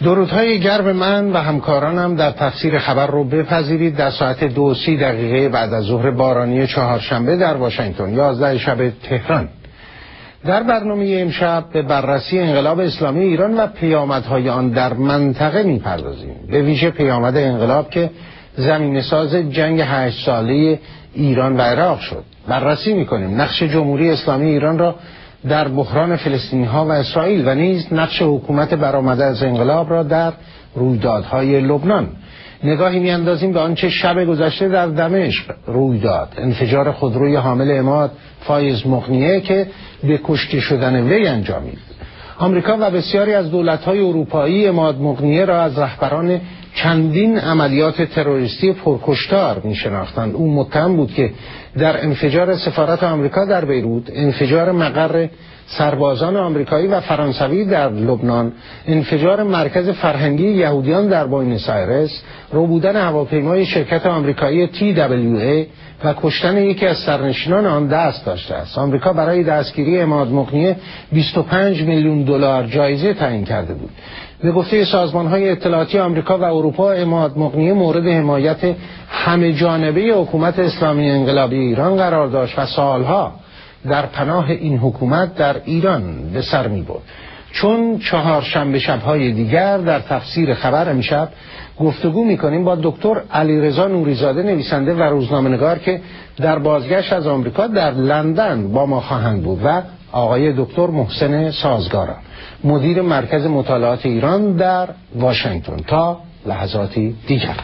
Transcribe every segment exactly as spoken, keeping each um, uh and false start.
درودهای گرم من و همکارانم در تفسیر خبر رو بپذیرید. در ساعت دو و سی دقیقه بعد از ظهر بارانی چهارشنبه در واشنگتن، یازده شب تهران. در برنامه امشب به بررسی انقلاب اسلامی ایران و پیامدهای آن در منطقه میپردازیم، به ویژه پیامد انقلاب که زمینه‌ساز جنگ هشت ساله ایران و عراق شد. بررسی میکنیم نقش جمهوری اسلامی ایران را در بحران فلسطینی ها و اسرائیل و نیز نقش حکومت برآمده از انقلاب را در رویدادهای لبنان. نگاهی میاندازیم به آنچه شب گذشته در دمشق روی داد، انفجار خودروی حامل عماد فایز مقنیه که به کشته شدن وی انجامید. آمریکا و بسیاری از دولت‌های اروپایی عماد مقنیه را از رهبران چندین عملیات تروریستی پرکشتار می‌شناختند. او متهم بود که در انفجار سفارت آمریکا در بیروت، انفجار مقر سربازان آمریکایی و فرانسوی در لبنان، انفجار مرکز فرهنگی یهودیان در بوئنوس آیرس، ربودن هواپیمای شرکت آمریکایی تی دبلیو ای و کشتن یکی از سرنشینان آن دست داشته است. آمریکا برای دستگیری عماد مقنیه بیست و پنج میلیون دلار جایزه تعیین کرده بود. به گفته سازمان‌های اطلاعاتی آمریکا و اروپا، عماد مقنیه مورد حمایت همه جانبه حکومت اسلامی انقلابی ایران قرار داشت و سالها در پناه این حکومت در ایران به سر می‌برد. چون چهارشنبه شب‌های دیگر در تفسیر خبر امشب گفتگو می‌کنیم با دکتر علیرضا نوری‌زاده، نویسنده و روزنامه‌نگار که در بازگشت از آمریکا در لندن با ما خواهند بود، و آقای دکتر محسن سازگارا، مدیر مرکز مطالعات ایران در واشنگتن. تا لحظاتی دیگر.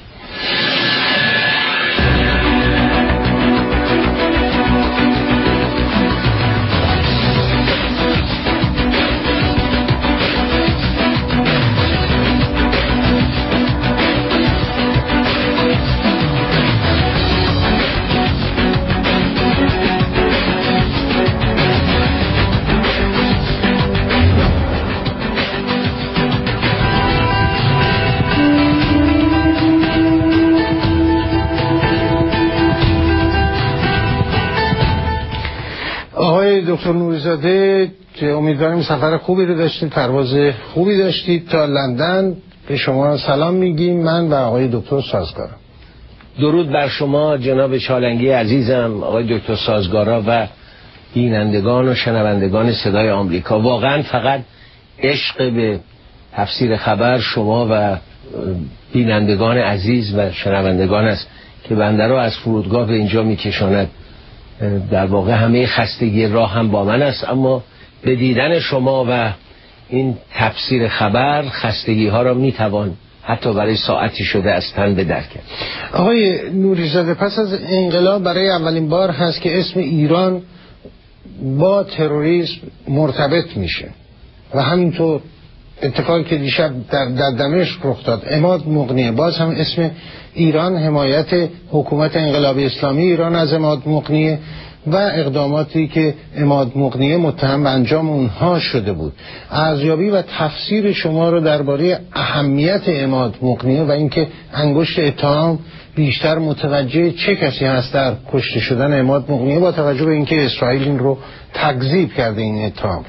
دکتر نوری‌زاده، امیدواریم سفر خوبی رو داشتید، پرواز خوبی داشتید تا لندن. به شما سلام میگیم من و آقای دکتر سازگارا. درود بر شما جناب چالنگی عزیزم، آقای دکتر سازگارا و بینندگان و شنوندگان صدای آمریکا. واقعا فقط عشق به تفسیر خبر شما و بینندگان عزیز و شنوندگان است که بنده را از فرودگاه به اینجا میکشاند. در واقع همه خستگی راه هم با من است، اما به دیدن شما و این تفسیر خبر خستگی ها را میتوان حتی برای ساعتی شده از تن به در کرد. آقای نوری‌زاده، پس از انقلاب برای اولین بار هست که اسم ایران با تروریسم مرتبط میشه و همینطور اتفاقی که دیشب در, در دمشق رخ داد، عماد مقنیه، باز هم اسم ایران، حمایت حکومت انقلابی اسلامی ایران از عماد مقنیه و اقداماتی که عماد مقنیه متهم به انجام اونها شده بود. ارزیابی و تفسیر شما رو درباره اهمیت عماد مقنیه و اینکه انگشت اتهام بیشتر متوجه چه کسی هست در کشته شدن عماد مقنیه، با توجه به اینکه اسرائیل این رو تکذیب کرده این اتهام.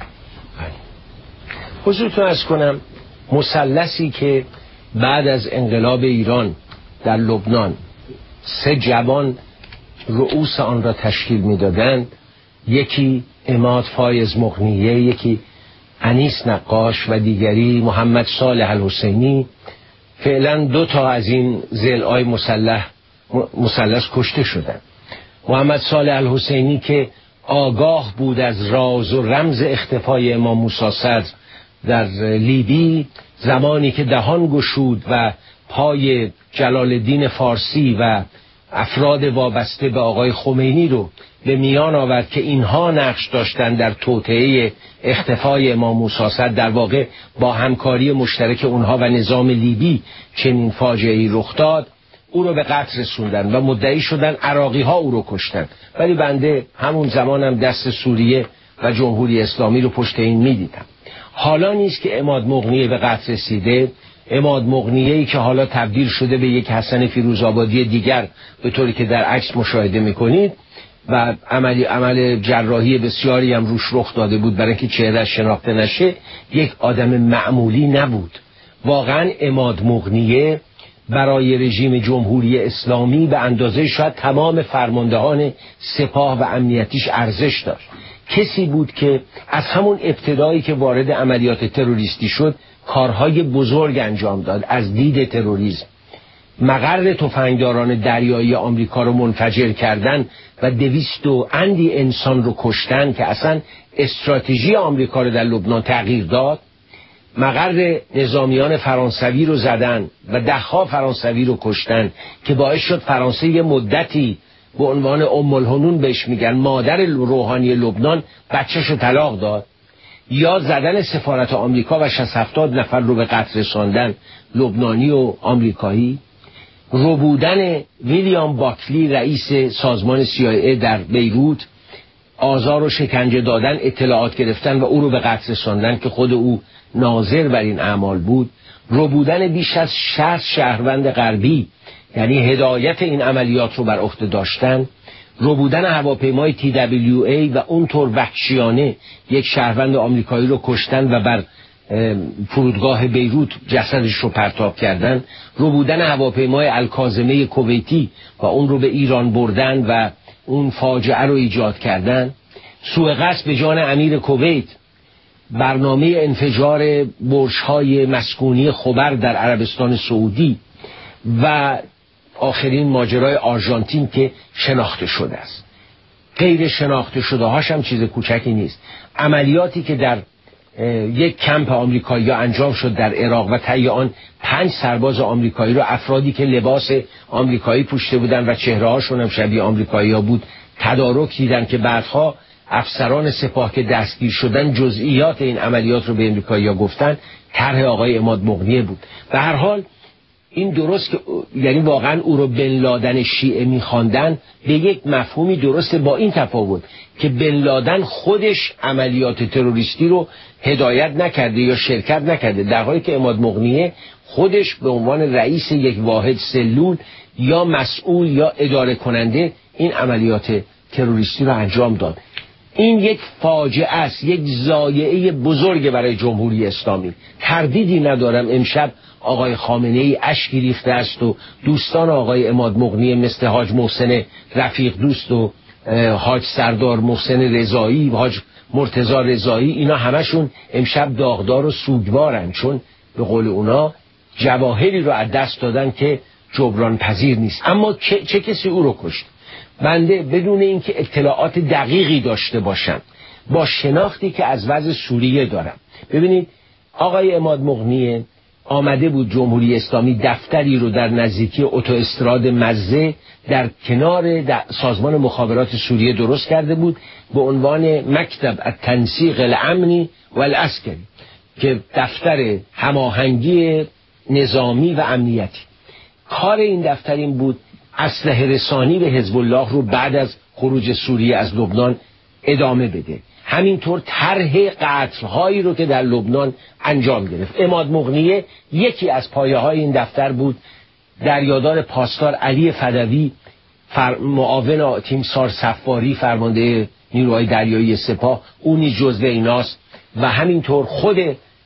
حضورتون عرض کنم، مثلثی که بعد از انقلاب ایران در لبنان سه جوان رؤوس آن را تشکیل می‌دادند، یکی عماد فایز مقنیه، یکی انیس نقاش و دیگری محمد صالح الحسینی. فعلا دو تا از این ضلع‌های مسلح مثلث کشته شدند. محمد صالح الحسینی که آگاه بود از راز و رمز اختفای امام موسی صدر در لیبی، زمانی که دهان گشود و پای جلال الدین فارسی و افراد وابسته به آقای خمینی رو به میان آورد که اینها نقش داشتن در توطئه اختفای امام موسی صدر، در واقع با همکاری مشترک اونها و نظام لیبی چنین فاجعه‌ای رخ داد، او رو به قتل رسوندن و مدعی شدن عراقی ها او رو کشتن. ولی بنده همون زمانم دست سوریه و جمهوری اسلامی رو پشت این میدیدم. حالا نیست که عماد مقنیه به قتل رسیده، عماد مقنیه‌ای که حالا تبدیل شده به یک حسن فیروزآبادی دیگر به طوری که در عکس مشاهده میکنید و عملی عمل جراحی بسیاری هم روش رخ داده بود برای اینکه چهره‌اش شناخته نشه، یک آدم معمولی نبود. واقعا عماد مغنیه برای رژیم جمهوری اسلامی به اندازه شاید تمام فرماندهان سپاه و امنیتیش ارزش داشت. کسی بود که از همون ابتدایی که وارد عملیات تروریستی شد کارهای بزرگ انجام داد. از دید تروریسم مقر تفنگداران دریایی آمریکا رو منفجر کردن و دویست و اندی انسان رو کشتن که اصلا استراتژی آمریکا رو در لبنان تغییر داد. مقر نظامیان فرانسوی رو زدن و دهها فرانسوی رو کشتن که باعث شد فرانسه یه مدتی به عنوان ام الحنون بهش میگن مادر روحانی لبنان بچه‌ش رو طلاق داد. یا زدن سفارت آمریکا و شصت هفتاد نفر رو به قتل رساندن، لبنانی و آمریکایی. ربودن ویلیام باکلی رئیس سازمان سی آی ای در بیروت، آزار و شکنجه دادن، اطلاعات گرفتن و او رو به قتل رساندن که خود او ناظر بر این اعمال بود. ربودن بیش از شصت شهروند غربی، یعنی هدایت این عملیات رو بر عهده داشتن. ربودن هواپیمای تی دبلیو ای و اونطور وحشیانه یک شهروند آمریکایی رو کشتن و بر فرودگاه بیروت جسدش رو پرتاب کردن. ربودن هواپیمای الکاظمه کویتی و اون رو به ایران بردن و اون فاجعه رو ایجاد کردن. سوء قصد به جان امیر کویت، برنامه انفجار برج‌های مسکونی خبر در عربستان سعودی و آخرین ماجرای آرژانتین که شناخته شده است. غیر شناخته شده هاش هم چیز کوچکی نیست. عملیاتی که در یک کمپ آمریکایی انجام شد در عراق و طی آن پنج سرباز آمریکایی رو افرادی که لباس آمریکایی پوشیده بودن و چهره هاشون هم شبیه آمریکایی ها بود تدارک دیدن که بعدها افسران سپاه که دستگیر شدن جزئیات این عملیات رو به آمریکایی ها گفتن طرح آقای عماد مغنیه بود. به هر حال این درست که یعنی واقعا او رو بن لادن شیعه می‌خواندن به یک مفهومی درسته، با این تفاوت که بن لادن خودش عملیات تروریستی رو هدایت نکرده یا شرکت نکرده، در حالی که عماد مغنیه خودش به عنوان رئیس یک واحد سلول یا مسئول یا اداره کننده این عملیات تروریستی رو انجام داد. این یک فاجعه است، یک ضایعه بزرگ برای جمهوری اسلامی. تردیدی ندارم امشب آقای خامنه ای اشکی ریخته است و دوستان آقای عماد مغنی مثل حاج محسن رفیق دوست و حاج سردار محسن رضایی و حاج مرتضی رضایی، اینا همشون امشب داغدار و سوگوارن، چون به قول اونا جواهری رو از دست دادن که جبران پذیر نیست. اما چه کسی او رو کشت؟ بنده بدون اینکه اطلاعات دقیقی داشته باشم، با شناختی که از وضع سوریه دارم، ببینید آقای عماد مغنی آمده بود جمهوری اسلامی دفتری رو در نزدیکی اتوئستراد مزه در کنار در سازمان مخابرات سوریه درست کرده بود به عنوان مکتب التنسیق الامنی و العسکری که دفتر هماهنگی نظامی و امنیتی. کار این دفتر این بود اسلحه رسانی به حزب الله رو بعد از خروج سوریه از لبنان ادامه بده. همینطور طرح قتل‌هایی رو که در لبنان انجام گرفت. عماد مغنیه یکی از پایه‌های این دفتر بود. در یادار پاسدار علی فدوی، معاون تیمسار صفاری فرمانده نیروهای دریایی سپاه، اونی جزو ایناست و همینطور خود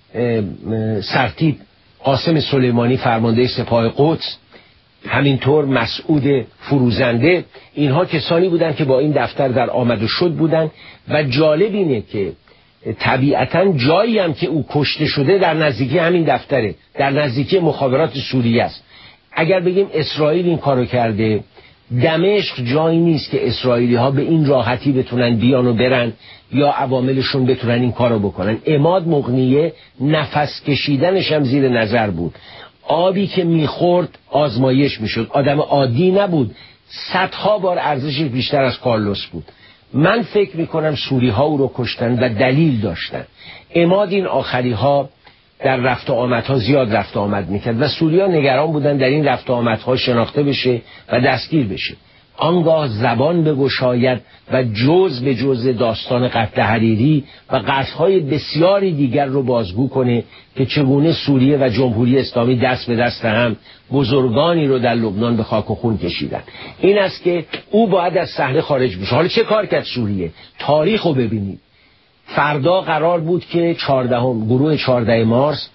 سرتیپ قاسم سلیمانی فرمانده سپاه قدس، همینطور مسعود فروزنده. اینها کسانی بودند که با این دفتر در آمد و شد بودند و جالب اینه که طبیعتاً جایی هم که او کشته شده در نزدیکی همین دفتره، در نزدیکی مخابرات سوریه است. اگر بگیم اسرائیل این کارو کرده، دمشق جایی نیست که اسرائیلی ها به این راحتی بتونن بیان و برن یا عواملشون بتونن این کارو بکنن. عماد مغنیه نفس کشیدنش هم زیر نظر بود. آبی که میخورد آزمایش میشد. آدم عادی نبود. صدها بار ارزشش بیشتر از کارلوس بود. من فکر میکنم سوری ها او رو کشتن و دلیل داشتن. عماد این آخری ها در رفت و آمدها زیاد رفت و آمد میکرد و سوری ها نگران بودن در این رفت و آمدها شناخته بشه و دستگیر بشه. آنگاه زبان بگشاید و جز به جز داستان قتل حریری و قتل‌های بسیاری دیگر رو بازگو کنه که چگونه سوریه و جمهوری اسلامی دست به دست هم بزرگانی رو در لبنان به خاک و خون کشیدن. این است که او باید از صحنه خارج بشه. حالا چه کار کرد سوریه؟ تاریخ رو ببینید. فردا قرار بود که چهاردهم گروه چهاردهم مارس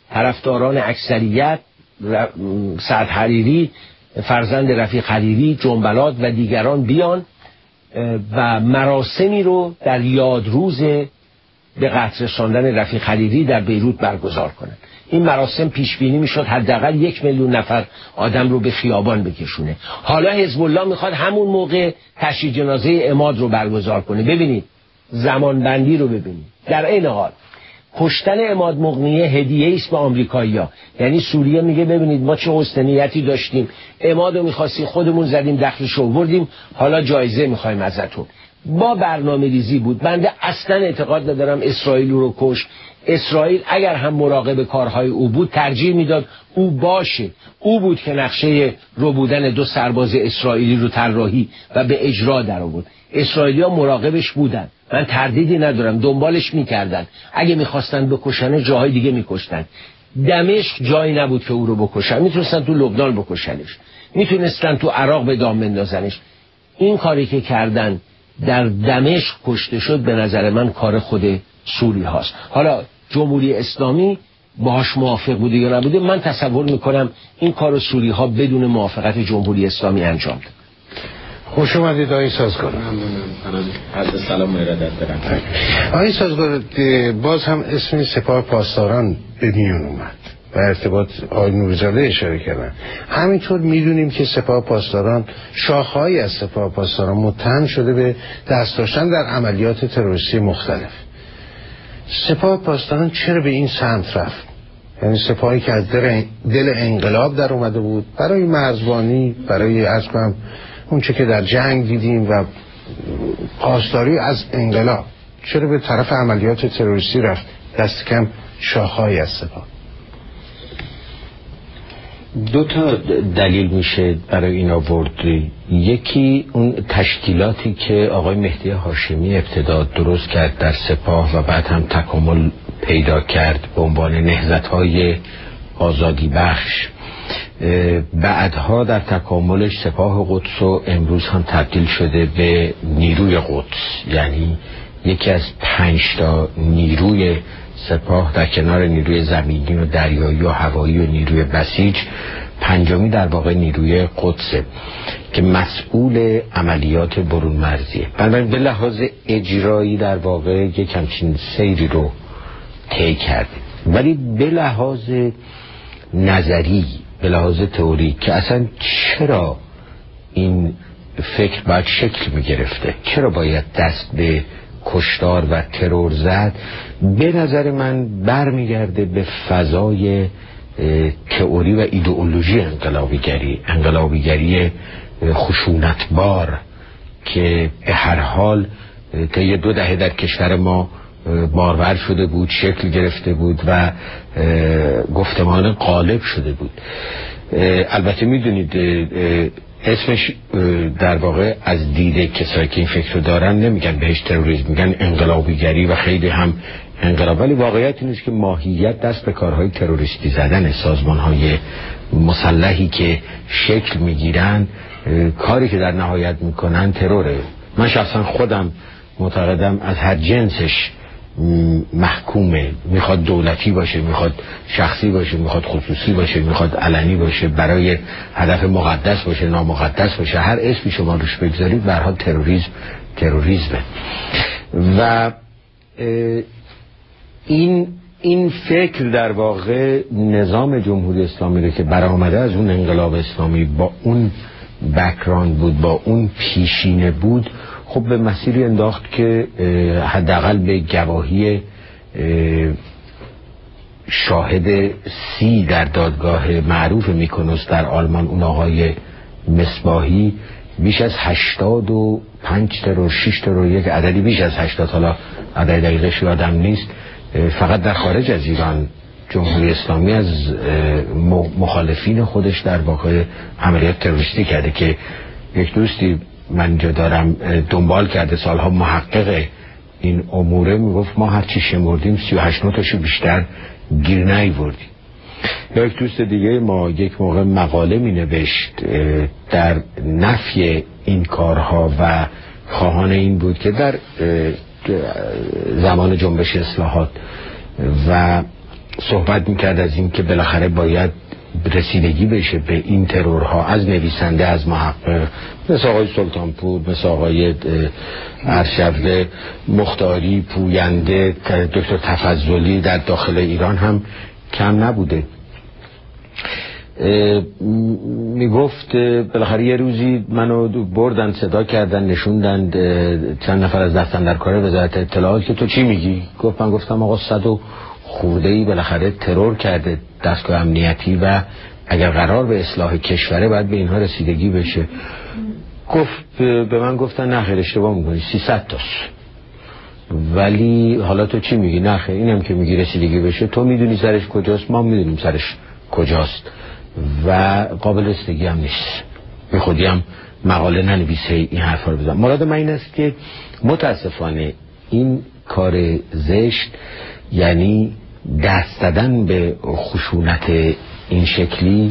طرفداران اکثریت، سعد حریری فرزند رفیق حریری، جنبلات و دیگران بیان و مراسمی رو در یادروز به قتل رساندن رفیق حریری در بیروت برگزار کنند. این مراسم پیش بینی میشد حداقل یک میلیون نفر آدم رو به خیابان بکشونه. حالا حزب الله میخواد همون موقع تشییع جنازه عماد رو برگزار کنه. ببینید زمان بندی رو ببینید. در این حال کشتن عماد مغنیه هدیه است به آمریکایی‌ها. یعنی سوریه میگه ببینید ما چه حسنیتی داشتیم، عماد رو می‌خواستیم خودمون زدیم دخلش رو آوردیم، حالا جایزه می‌خوایم ازتون. با برنامه‌ریزی بود. بنده اصلا اعتقاد ندارم اسرائیل رو کش. اسرائیل اگر هم مراقب کارهای او بود ترجیح میداد او باشه. او بود که نقشه ربودن دو سرباز اسرائیلی رو طراحی و به اجرا در آورد. اسرائیلی‌ها مراقبش بودن، من تردیدی ندارم، دنبالش میکردن. اگه میخواستن بکشنه جاهای دیگه میکشتن. دمشق جایی نبود که او رو بکشن. میتونستن تو لبنان بکشنش، میتونستن تو عراق به دام بندازنش. این کاری که کردن در دمشق کشته شد به نظر من کار خود سوری هاست. حالا جمهوری اسلامی باهاش موافق بوده یا نبوده، من تصور میکنم این کار سوری ها بدون موافقت جمهوری اسلامی انجام داد. خوش اومدید آقای سازگار. عرض سلام و ارادت دارم. آقای سازگار، باز هم اسم سپاه پاسداران به میون اومد و ارتباط آقای نوری‌زاده اشاره کردن. همینطور میدونیم که سپاه پاسداران، شاخه‌ای از سپاه پاسداران متهم شده به دست داشتن در عملیات تروریستی مختلف. سپاه پاسداران چرا به این سمت رفت؟ یعنی سپاهی که از دل انقلاب در اومده بود برای مرزبانی، برای از کنم اون چه که در جنگ دیدیم و پاسداری از انقلاب، چرا به طرف عملیات تروریستی رفت؟ دست کم شاخه‌ای از سپاه. دو تا دلیل میشه برای این آورد. یکی اون تشکیلاتی که آقای مهدی هاشمی ابتدا درست کرد در سپاه و بعد هم تکامل پیدا کرد به عنوان نهضت‌های آزادی بخش. بعدها در تکاملش سپاه قدس و امروز هم تبدیل شده به نیروی قدس، یعنی یکی از پنج تا نیروی سپاه در کنار نیروی زمینی و دریایی و هوایی و نیروی بسیج، پنجمی در واقع نیروی قدسه که مسئول عملیات برون مرزیه. بنابراین به لحاظ اجرایی در واقع یک همچین سیری رو طی کرده، ولی به لحاظ نظری، به لحاظ تئوری که اصلا چرا این فکر باید شکل می گرفته، چرا باید دست به کشتار و ترور زد، به نظر من برمیگرده به فضای تئوری و ایدئولوژی انقلابیگری انقلابیگری خشونتبار که به هر حال طی دو دهه در کشور ما بارور شده بود، شکل گرفته بود و گفتمان غالب شده بود. البته میدونید اسمش در واقع از دید کسایی که این فکر رو دارن نمیگن بهش تروریسم، میگن انقلابیگری و خیلی هم انقلاب، ولی واقعیت اینه که ماهیت دست به کارهای تروریستی زدن سازمانهای مسلحی که شکل میگیرن، کاری که در نهایت میکنن تروره. من شخصا خودم معتقدم از هر جنسش محکومه، میخواد دولتی باشه، میخواد شخصی باشه، میخواد خصوصی باشه، میخواد علنی باشه، برای هدف مقدس باشه، نامقدس باشه، هر اسمی شما روش بگذارید به هر حال تروریسم تروریسمه. و این این فکر در واقع نظام جمهوری اسلامی رو که برآمده از اون انقلاب اسلامی با اون بک‌گراند بود، با اون پیشینه بود، خب به مسیری انداخت که حداقل به گواهی شاهد سی در دادگاه معروف میکنوس در آلمان، اون آقای مصباحی، بیش از هشتاد و پنج تا رو شش تا رو یک عددی بیش از هشتاد، حالا عدد دقیقش یادم نیست، فقط در خارج از ایران جمهوری اسلامی از مخالفین خودش در واقع عملیات تروریستی کرده که یک دوستی من اینجا دارم دنبال کرده سالها، محقق این اموره، میگفت ما هرچی شمردیم سی و هشت نوتاشو بیشتر گیر نیاوردیم. یا یک دوست دیگه ما یک موقع مقاله می نوشت در نفی این کارها و خواهان این بود که در زمان جنبش اصلاحات و صحبت میکرد از این که بالاخره باید رسیدگی بشه به این ترورها از نویسنده، از محقق مثل آقای سلطانپور، مثل آقای ارشد مختاری، پوینده، دکتر تفضلی در داخل ایران هم کم نبوده. میگفت بالاخره یه روزی منو بردن صدا کردن نشوندن چند نفر از دستاندرکار وزارت اطلاعات که تو چی میگی؟ گفت من گفتم آقا صد و خورده ای بالاخره ترور کرده دستگاه امنیتی و اگر قرار به اصلاح کشوره باید به اینها رسیدگی بشه. گفت به من گفتن نه خیر اشتباه میکنی سیصد تاست، ولی حالا تو چی میگی؟ نه خیر اینم که میگی رسیدگی بشه تو میدونی سرش کجاست، ما میدونیم سرش کجاست و قابل رسیدگی هم نیست. به خودی هم مقاله ننویسه این حرفا رو بزن. مراد من این است که متاسفانه این کار زشت، یعنی دست دادن به خشونت این شکلی،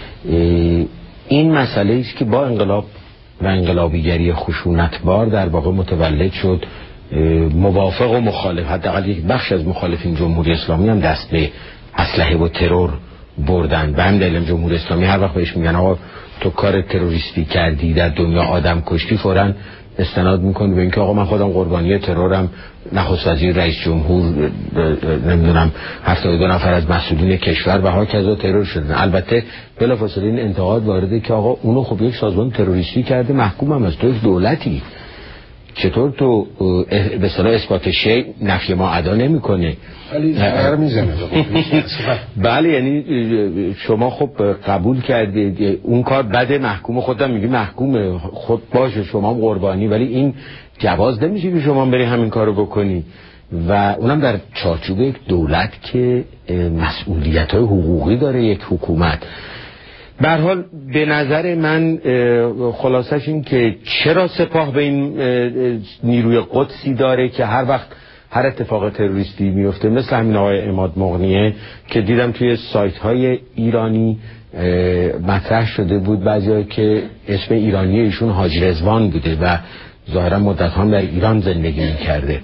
این مسئله است که با انقلاب و انقلابیگری خشونتبار در واقع متولد شد. موافق و مخالف، حداقل یک بخش از مخالفین جمهوری اسلامی هم دست به اسلحه و ترور بردن. به همین دلیل جمهوری اسلامی هر وقت بهش میگن آقا تو کار تروریستی کردی، در دنیا آدم کشتی، فوراً استناد میکنه به اینکه آقا من خودم قربانی ترورم، نخست وزیر، رئیس جمهور، نمیدونم هفتاد و دو نفر از مسئولین کشور و ها کذا ترور شدن. البته بلافاصله این انتقاد وارده که آقا اونو خب یک سازمان تروریستی کرده، محکوم هم از تو دولتی، چطور تو به اصطلاح اثبات شیء نفی ما ادا نمیکنه؟ ولی سر میزنه. بله، یعنی شما خب قبول کردید اون کار بده، محکوم، خودم میگی محکوم، خود باشه شما هم قربانی، ولی این جواز نمیشه که شما بری همین کارو بکنی و اونم در چارچوب یک دولت که مسئولیت‌های حقوقی داره یک حکومت. به هر حال به نظر من خلاصش این که چرا سپاه به این نیروی قدسی داره که هر وقت هر اتفاق تروریستی میفته، مثل همین آقای عماد مغنیه که دیدم توی سایت های ایرانی مطرح شده بود، بعضی که اسم ایرانی ایشون حاجی رضوان بوده و ظاهرا مدت هم در ایران زندگی میکرده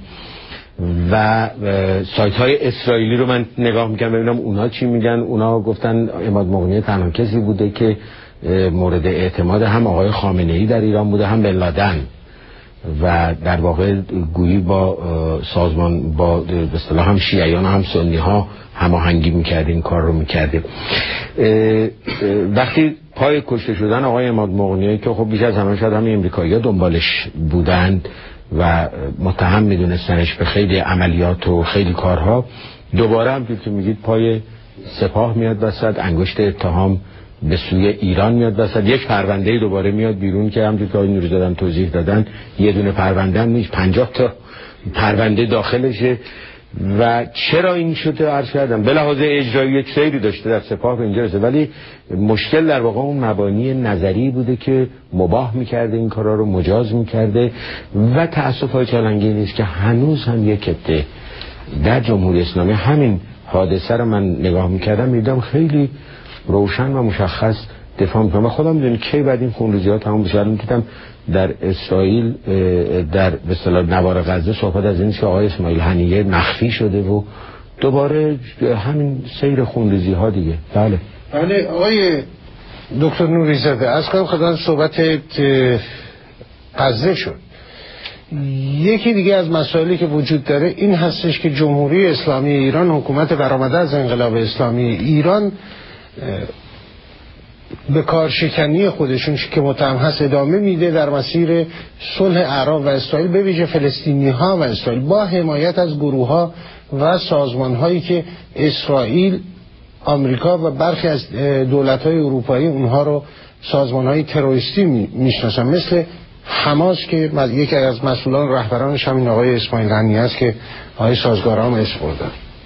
و سایت های اسرائیلی رو من نگاه میکنم ببینم اونا چی میگن. اونا گفتن عماد مغنیه تنها کسی بوده که مورد اعتماد هم آقای خامنه ای در ایران بوده، هم بن لادن، و در واقع گویی با سازمان با به اصطلاح هم شیعیان هم سنی ها هماهنگی میکرده، این کار رو میکرده. وقتی پای کشته شدن آقای عماد مغنیه که خب بیش از همه شاید هم امریکایی‌ها دنبالش بودند و متهم میدونستنش به خیلی عملیات و خیلی کارها، دوباره هم که میگید پای سپاه میاد وسط، انگشت اتهام به سوی ایران میاد وسط، یک پرونده دوباره میاد بیرون که همونطور که آقای نوری‌زاده هم توضیح دادن یه دونه پرونده هم نیست، پنجاه تا پرونده داخلشه. و چرا این شده عرض کردم به لحاظ اجرایی یک سیری داشته در سپاه به اینجا رسه، ولی مشکل در واقع اون مبانی نظری بوده که مباح میکرده این کارا رو، مجاز میکرده و تأسف‌های چالنگی نیست که هنوز هم یک عده در جمهوری اسلامی همین حادثه رو من نگاه میکردم میدم خیلی روشن و مشخص دفاع میکنم و خودم میدونی کی بعد این خونریزی‌ها تمام بشه. الان دیدم در اسرائیل در به اصطلاح نوار غزه صحبت از این که آقای اسماعیل هنیه مخفی شده و دوباره همین سیر خونریزی‌ها دیگه. بله بله آقای دکتر نوری‌زاده، از کنم خدمت صحبت غزه شد. یکی دیگه از مسائلی که وجود داره این هستش که جمهوری اسلامی ایران، حکومت برآمده از انقلاب اسلامی ایران، به کارشکنی خودشون که متهم هست ادامه میده در مسیر صلح عراق و اسرائیل، به ویژه فلسطینی ها و اسرائیل، با حمایت از گروه ها و سازمان هایی که اسرائیل، آمریکا و برخی از دولت های اروپایی اونها رو سازمان های تروریستی میشناسن، مثل حماس که یکی از مسئولان رهبرانش همین آقای اسماعیل هنیه است که آقای سازگاران اسم بردن.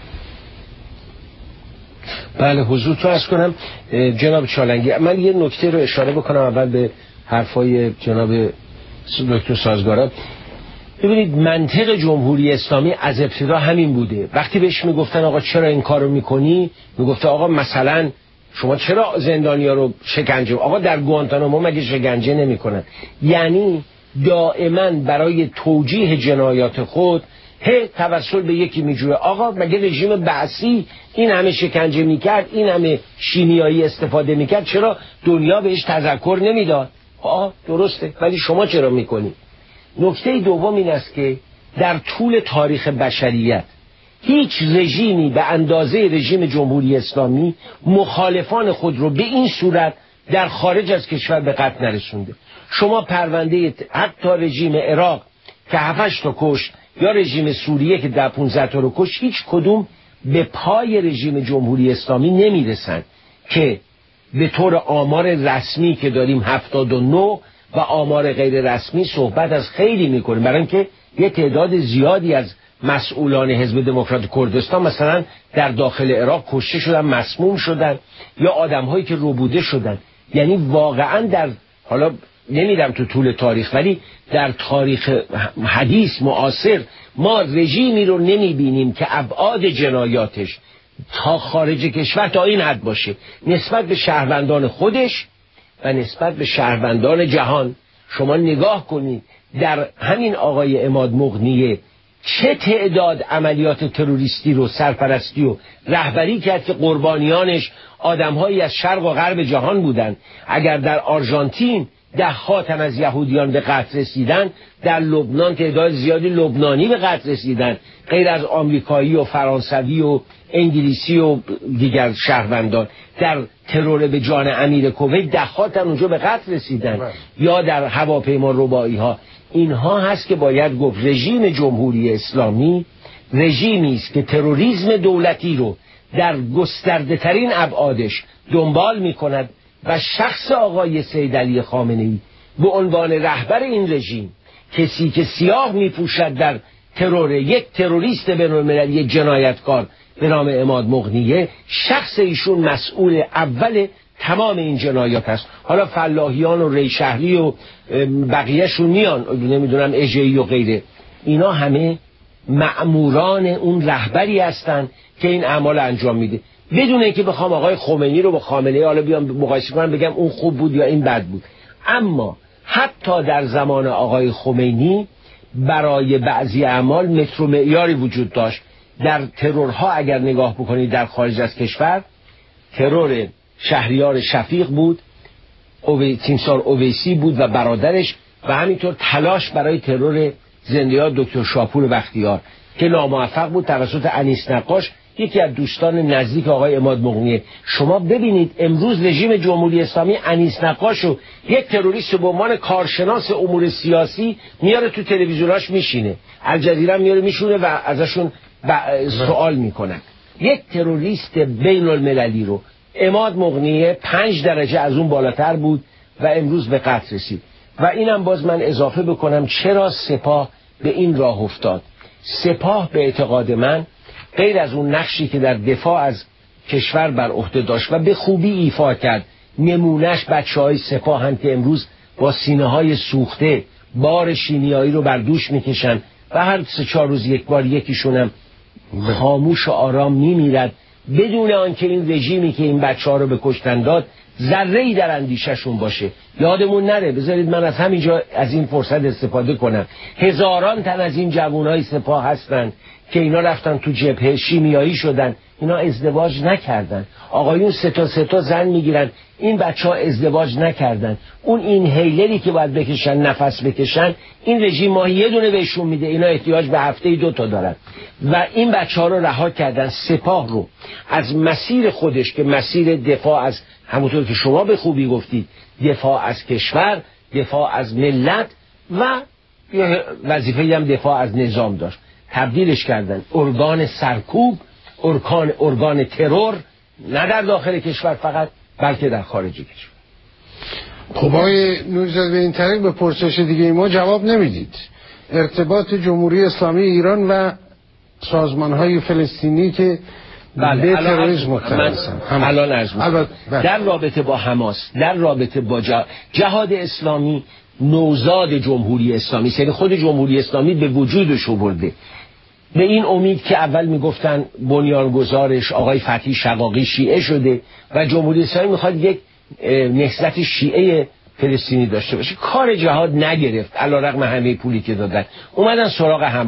بله حضور تو عرض کنم جناب چالنگی، من یه نکته رو اشاره بکنم اول به حرفای جناب دکتر سازگاران. ببینید منطق جمهوری اسلامی از ابتدا همین بوده. وقتی بهش میگفتن آقا چرا این کارو میکنی، میگفته آقا مثلا شما چرا زندانیا رو شکنجه، آقا در گوانتانامو مگه شکنجه نمیکنن؟ یعنی دائما برای توجیه جنایات خود هی توسل به یکی میجوره. آقا مگه رژیم بعثی این همه شکنجه میکرد، این همه شیمیایی استفاده میکرد، چرا دنیا بهش تذکر نمیداد؟ آه درسته، ولی شما چرا میکنید؟ نکته دوم این است که در طول تاریخ بشریت هیچ رژیمی به اندازه رژیم جمهوری اسلامی مخالفان خود رو به این صورت در خارج از کشور به قتل نرسونده. شما پرونده حتی رژیم عراق که هفتش تا کش، یا رژیم سوریه که ده پونزده تا رو کش، هیچ کدوم به پای رژیم جمهوری اسلامی نمیرسن که به طور آمار رسمی که داریم هفتاد و نه و آمار غیر رسمی صحبت از خیلی میکنیم، برای اینکه یه تعداد زیادی از مسئولان حزب دموکرات کردستان مثلا در داخل عراق کشته شدن، مسموم شدن، یا آدم‌هایی که ربوده شدن. یعنی واقعا در، حالا نمیدم تو طول تاریخ، ولی در تاریخ حدیث معاصر ما رژیمی رو نمیبینیم که ابعاد جنایاتش تا خارج کشور تا این حد باشه نسبت به شهروندان خودش و نسبت به شهروندان جهان. شما نگاه کنید در همین آقای عماد مغنیه چه تعداد عملیات تروریستی رو سرپرستی و رهبری کرد که قربانیانش آدمهایی از شرق و غرب جهان بودن. اگر در آرژانتین ده خاتم از یهودیان به قتل رسیدن، در لبنان تعداد زیادی لبنانی به قتل رسیدن، غیر از آمریکایی و فرانسوی و انگلیسی و دیگر شهروندان. در ترور به جان امیر کویت ده خاتم اونجا به قتل رسیدن، یا در هواپیما رباعی ها. اینها هست که باید گفت رژیم جمهوری اسلامی رژیمی است که تروریسم دولتی رو در گسترده ترین ابعادش دنبال می کند و شخص آقای سید علی خامنه‌ای به عنوان رهبر این رژیم، کسی که سیاه می پوشد در ترور، یک تروریست بین‌المللی جنایتکار به نام عماد مغنیه، شخص ایشون مسئول اول تمام این جنایات است. حالا فلاحیان و ریشهری و بقیهشون میان، نمیدونم اژه‌ای و غیره، اینا همه مأموران اون رهبری هستن که این اعمال انجام میده، بدون اینکه بخوام آقای خمینی رو با خامنه‌ای حالا بیام مقایسه کنم بگم اون خوب بود یا این بد بود. اما حتی در زمان آقای خمینی برای بعضی اعمال متر و معیاری وجود داشت. در ترورها اگر نگاه بکنید در خارج از کشور، ترور شهریار شفیق بود، اوی... تیمسار اویسی بود و برادرش، و همینطور تلاش برای ترور زنده‌یاد دکتر شاپور بختیار که ناموفق بود توسط انیس نقاش، یکی از دوستان نزدیک آقای عماد مغنیه. شما ببینید امروز رژیم جمهوری اسلامی انیس نقاشو یک تروریست به عنوان کارشناس امور سیاسی میاره تو تلویزیوناش میشینه، الجزیره میاره میشونه و ازشون سوال میکنن. یک تروریست بین المللی رو عماد مغنیه پنج درجه از اون بالاتر بود و امروز به قتل رسید. و اینم باز من اضافه بکنم چرا سپاه به این راه افتاد. سپاه به اعتقاد من غیر از اون نقشی که در دفاع از کشور بر عهده داشت و به خوبی ایفا کرد، نمونهش بچه های سپاه هم که امروز با سینه های سوخته بار شیمیایی رو بر دوش میکشن و هر سه چهار روز یک بار یکیشونم خاموش و آرام میمیرد بدون آنکه این رژیمی که این بچه ها رو به کشتن داد ذره‌ای در اندیششون باشه. یادمون نره، بذارید من از همینجا از این فرصت استفاده کنم، هزاران تن از این جوانای سپاه هستن که اینا رفتن تو جبهه شیمیایی شدن، اینا ازدواج نکردن. آقایون سه تا سه تا زن میگیرن، این بچه ها ازدواج نکردن. اون این هیلری که باید بکشن نفس بکشن، این رژیم ماهی یه دونه بهشون میده، اینا احتیاج به هفته دو تا دارن و این بچه ها رو رها کردن. سپاه رو از مسیر خودش که مسیر دفاع از، همونطور که شما به خوبی گفتید، دفاع از کشور، دفاع از ملت و یه وظیفه هم دفاع از نظام داشت، تبدیلش کردن ارگان سرکوب، ارگان ارگان ترور، نه در داخل کشور فقط بلکه در خارج کشور. خب آقای نوری‌زاده به این طریق به پرسش دیگه ما جواب نمیدید. ارتباط جمهوری اسلامی ایران و سازمان‌های فلسطینی که بله به تروریسم متهم الان عرض در رابطه با حماس، در رابطه با جهاد اسلامی، نوزاد جمهوری اسلامی، یعنی خود جمهوری اسلامی به وجودش آورده. به این امید که اول میگفتن بنیانگذارش آقای فتحی شقاقی شیعه شده و جمهوری اسلامی میخواد یک نهضت شیعه فلسطینی داشته باشه. کار جهاد نگرفت علیرغم همه پولی که دادن، اومدن سراغ حماس.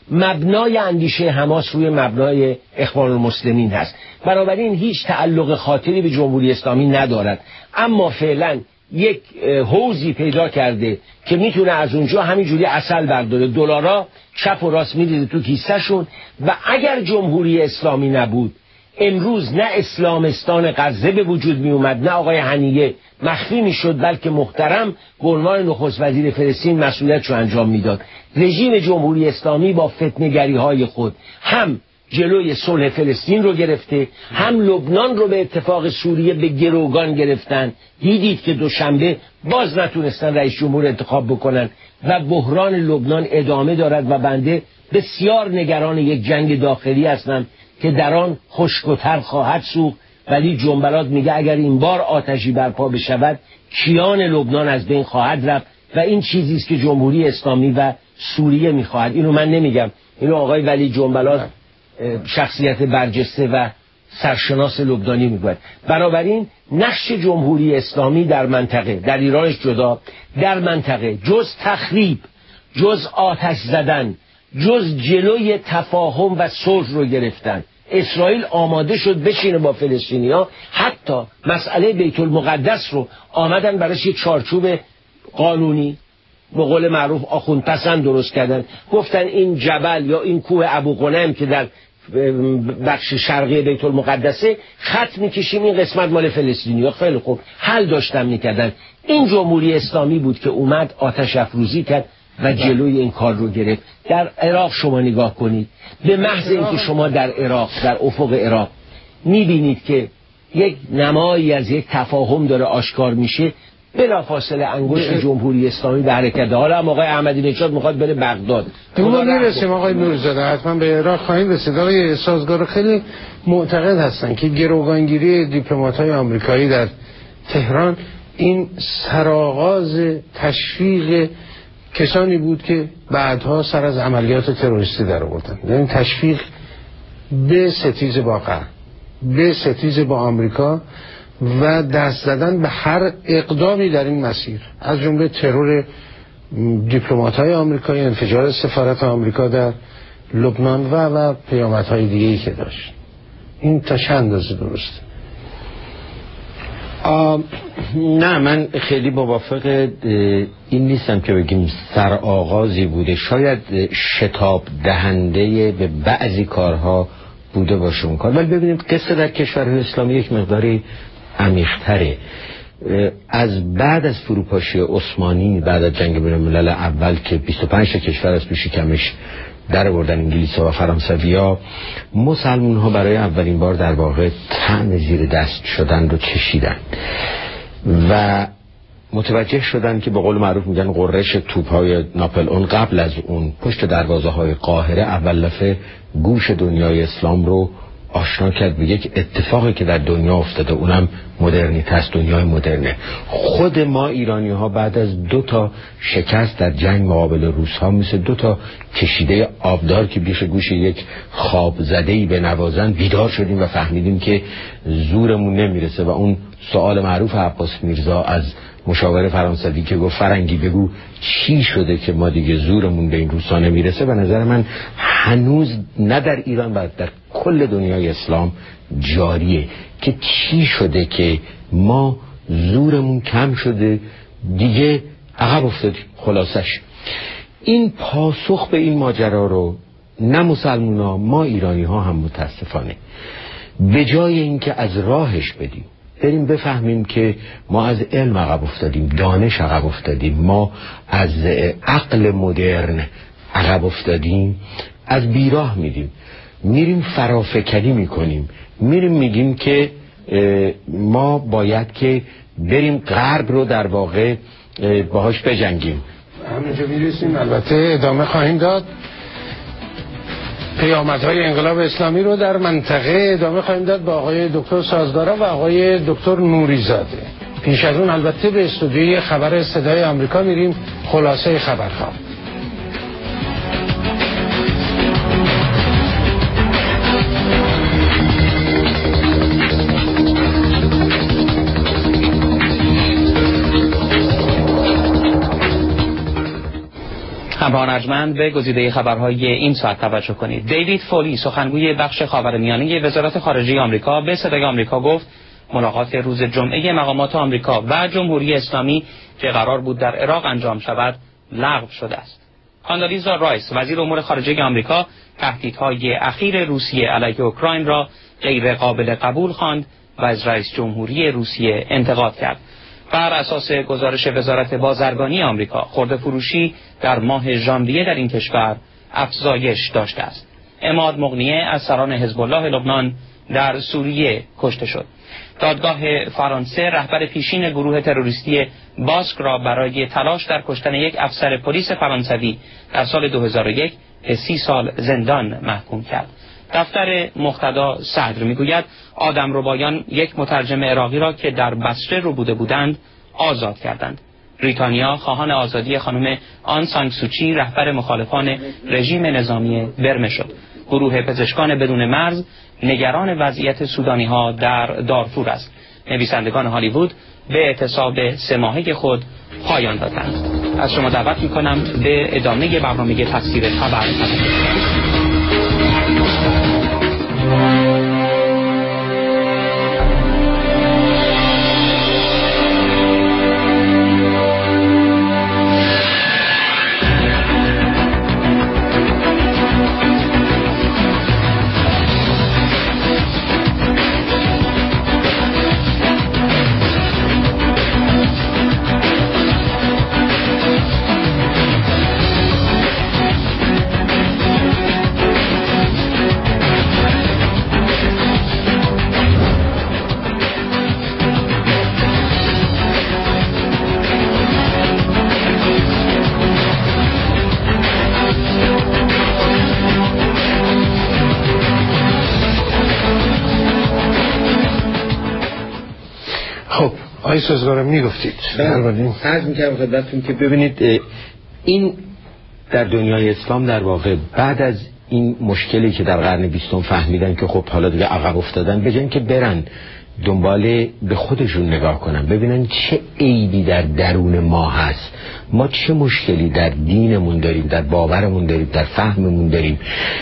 مبنای اندیشه حماس روی مبنای اخوان المسلمین هست، بنابراین هیچ تعلق خاطری به جمهوری اسلامی ندارد، اما فعلا یک حوزی پیدا کرده که میتونه از اونجا همینجوری عسل برداره، دلارا چپ و راست میریزه تو کیسهشون. و اگر جمهوری اسلامی نبود امروز نه اسلامستان غزه به وجود می اومد، نه آقای هنیه مخفی می شد، بلکه محترم به عنوان نخست وزیر فلسطین مسئولیتشو انجام میداد. رژیم جمهوری اسلامی با فتنه‌گری های خود هم جلوی صلح فلسطین رو گرفته، هم لبنان رو به اتفاق سوریه به گروگان گرفتن. دیدید که دوشنبه باز نتونستن رئیس جمهور انتخاب بکنن و بحران لبنان ادامه دارد و بنده بسیار نگران یک جنگ داخلی هستم که در آن خشک و تر خواهد سوخت. ولی جنبلات میگه اگر این بار آتشی برپا بشود کیان لبنان از بین خواهد رفت و این چیزی است که جمهوری اسلامی و سوریه میخواهد. اینو من نمیگم، اینو آقای ولی جنبلات شخصیت برجسته و سرشناس لبنانی میگوید. بنابراین نقش جمهوری اسلامی در منطقه، در ایرانش جدا، در منطقه جز تخریب، جز آتش زدن، جز جلوی تفاهم و صلح رو گرفتن. اسرائیل آماده شد بشینه با فلسطینیا، حتی مسئله بیت المقدس رو آمدن براش یک چارچوب قانونی به قول معروف آخوند پسند درست کردن. گفتن این جبل یا این کوه ابو غنم که در بخش شرقی بیت المقدسه خط میکشیم این قسمت مال فلسطینیا. خیلی خوب، حل داشتن میکردن. این جمهوری اسلامی بود که اومد آتش افروزی کرد و جلوی این کار رو گرفت. در عراق شما نگاه کنید، به محض اینکه شما در عراق، در افق عراق میبینید که یک نمایی از یک تفاهم داره آشکار میشه، بلافاصله انگشت جمهوری اسلامی به حرکت. حالا هم آقای احمدی نژاد میخواد بره بغداد. ما میرسیم آقای نوری‌زاده، حتما به عراق خواهیم رسید. آقای سازگار خیلی معتقد هستن که گروگانگیری دیپلمات‌های آمریکایی در تهران این سرآغاز تشویق کسانی بود که بعدها سر از عملیات تروریستی در آوردن. یعنی تشویق به ستیز با غرب، به ستیز با آمریکا و دست زدن به هر اقدامی در این مسیر، از جمله ترور دیپلمات‌های آمریکایی، انفجار سفارت آمریکا در لبنان و و پیامدهای دیگه‌ای که داشت. این تا چند اندازه درسته؟ نه، من خیلی موافق این نیستم که بگیم سرآغازی بوده. شاید شتاب دهنده به بعضی کارها بوده باشه اون کار، ولی ببینید قصه در کشورهای اسلامی یک مقداری عمیق‌تره. از بعد از فروپاشی عثمانی، بعد از جنگ بین الملل اول که بیست و پنج تا کشور از تو شکمش در آوردن انگلیس و فرانسویا، مسلمان ها برای اولین بار در واقع طعن زیر دست شدن و چشیدن و متوجه شدن که به قول معروف میگن قررش توپ‌های ناپلئون قبل از اون پشت دروازه‌های قاهره اول دفعه گوش دنیای اسلام رو آشنا کرد به یک اتفاقی که در دنیا افتاده، اونم مدرنیته است، دنیای مدرنه. خود ما ایرانی ها بعد از دو تا شکست در جنگ مقابل روس ها مثل دو تا کشیده آبدار که بیش گوش یک خواب زده‌ای به نوازن بیدار شدیم و فهمیدیم که زورمون نمیرسه و اون سوال معروف عباس میرزا از مشاور فرانسوی که گفت فرنگی بگو چی شده که ما دیگه زورمون به این روسا نمیرسه، به نظر من هنوز نه در ایران و در کل دنیای اسلام جاریه که چی شده که ما زورمون کم شده دیگه عقب افتادیم. خلاصش این پاسخ به این ماجرا رو نه مسلمان ها، ما ایرانی ها هم متاسفانه به جای اینکه از راهش بدیم بریم بفهمیم که ما از علم عقب افتادیم، دانش عقب افتادیم، ما از عقل مدرن عقب افتادیم، از بیراه میریم میریم فرافکنی میکنیم، میریم میگیم که ما باید که بریم غرب رو در واقع باهاش بجنگیم. همینجا میرسیم، البته ادامه خواهیم داد پیامدهای انقلاب اسلامی رو در منطقه، ادامه خواهیم داد با آقای دکتر سازگارا و آقای دکتر نوری‌زاده. پیش از اون البته به استودیوی خبر صدای آمریکا میریم، خلاصه خبرها. همراهان ارجمند به گزیده خبرهای این ساعت توجه کنید. دیوید فولی سخنگوی بخش خاورمیانه وزارت خارجه آمریکا به صدای آمریکا گفت ملاقات روز جمعه مقامات آمریکا و جمهوری اسلامی که قرار بود در عراق انجام شود لغو شده است. کاندالیزا رایس وزیر امور خارجه آمریکا تهدیدهای اخیر روسیه علیه اوکراین را غیر قابل قبول خواند و از رئیس جمهوری روسیه انتقاد کرد. بر اساس گزارش وزارت بازرگانی آمریکا خرده فروشی در ماه ژانویه در این کشور افزایش داشته است. عماد مغنیه از سران حزب الله لبنان در سوریه کشته شد. دادگاه فرانسه رهبر پیشین گروه تروریستی باسک را برای تلاش در کشتن یک افسر پلیس فرانسوی در سال دو هزار و یک به سی سال زندان محکوم کرد. دفتر مقتدا صدر میگوید آدمربایان یک مترجم عراقی را که در بصره رو بوده بودند آزاد کردند. بریتانیا خواهان آزادی خانم آن سان سوچی رهبر مخالفان رژیم نظامی برمه شد. گروه پزشکان بدون مرز نگران وضعیت سودانی ها در دارفور است. نویسندگان هالیوود به اعتصاب سه ماهه خود پایان دادند. از شما دعوت میکنم به ادامه برنامه تفسیر خبر آقای سازگارم میگفتید عرض میکنم خدمتتون که ببینید این در دنیای اسلام در واقع بعد از این مشکلی که در قرن بیستم فهمیدن که خب حالا دیگه عقب افتادن، به جای اینکه برن دنبال به خودشون نگاه کنن ببینن چه عیبی در درون ما هست، ما چه مشکلی در دینمون داریم، در باورمون داریم، در فهممون داریم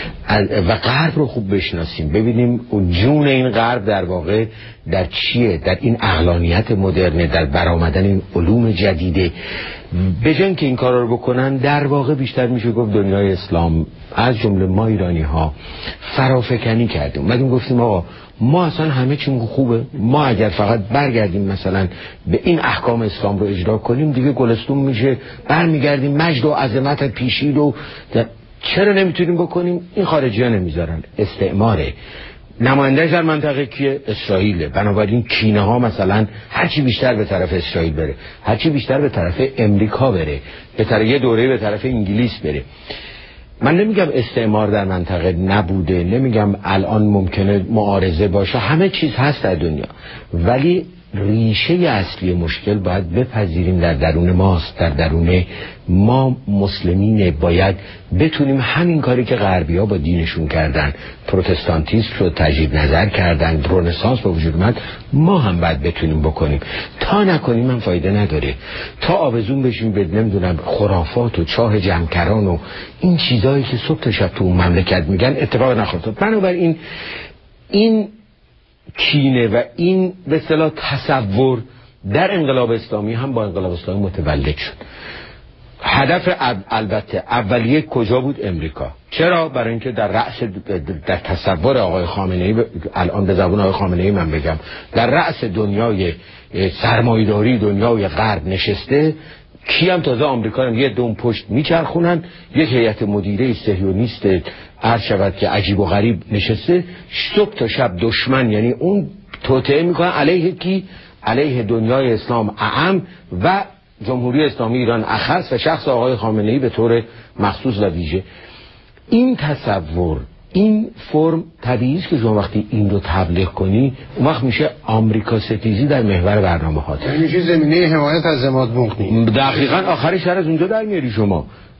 و غرب رو خوب بشناسیم، ببینیم جون این غرب در واقع در چیه، در این عقلانیت مدرنه، در برآمدن این علوم جدیده. به جای اینکه این کارا رو بکنن در واقع بیشتر میشه گفت دنیای اسلام از جمله ما ایرانی ها فرافکنی کردیم. اومدیم گفتیم آقا ما اصلا همه چیمون خوبه، ما اگر فقط برگردیم مثلا به این احکام اسلام رو اجرا کنیم دیگه گلستون میشه، برمیگردیم مجد و عظمت پیشی رو. چرا نمیتونیم بکنیم؟ این خارجی ها نمیذارن، استعماره. نمایندهش در منطقه کیه؟ اسرائیله. بنابراین کینه ها مثلا هرچی بیشتر به طرف اسرائیل بره، هرچی بیشتر به طرف امریکا بره، به طرف یه دوره به طرف انگلیس بره. من نمیگم استعمار در منطقه نبوده، نمیگم الان ممکنه معارضه باشه، همه چیز هست در دنیا، ولی ریشه اصلی مشکل باید بپذیریم در درون ماست، در درون ما مسلمین. باید بتونیم همین کاری که غربی ها با دینشون کردن، پروتستانتیسم رو تجدید نظر کردن، رنسانس به وجود اومد، ما هم باید بتونیم بکنیم. تا نکنیم هم فایده نداره، تا آویزون بشیم به نمیدونم خرافات و چاه جمکران و این چیزایی که صبح تا شب تو اون مملکت میگن اتفاق نخواهد. بنابراین این کینه و این به اصطلاح تصور در انقلاب اسلامی هم با انقلاب اسلامی متولد شد. هدف البته اولیه کجا بود؟ امریکا. چرا؟ برای اینکه در رأس در تصور آقای خامنه‌ای، الان به زبان آقای خامنه‌ای من بگم، در رأس دنیای سرمایه‌داری دنیای غرب نشسته. کی هم تازه آمریکا یه دوم پشت میچرخونن، یک هیئت مدیره صهیونیست عرض شود که عجیب و غریب نشسته صبح تا شب دشمن، یعنی اون توطئه میکنن علیه کی؟ علیه دنیای اسلام اعم و جمهوری اسلامی ایران اخص و شخص آقای خامنه‌ای به طور مخصوص و ویژه. این تصور، این فرم طبیعی است که شما وقتی این رو تبلیغ کنی اون وقت میشه آمریکا ستیزی در محور برنامه ها، یعنی میشه زمینه حمایت از عماد مغنی. دقیقاً آخرش سر از اونجا در میاری شما.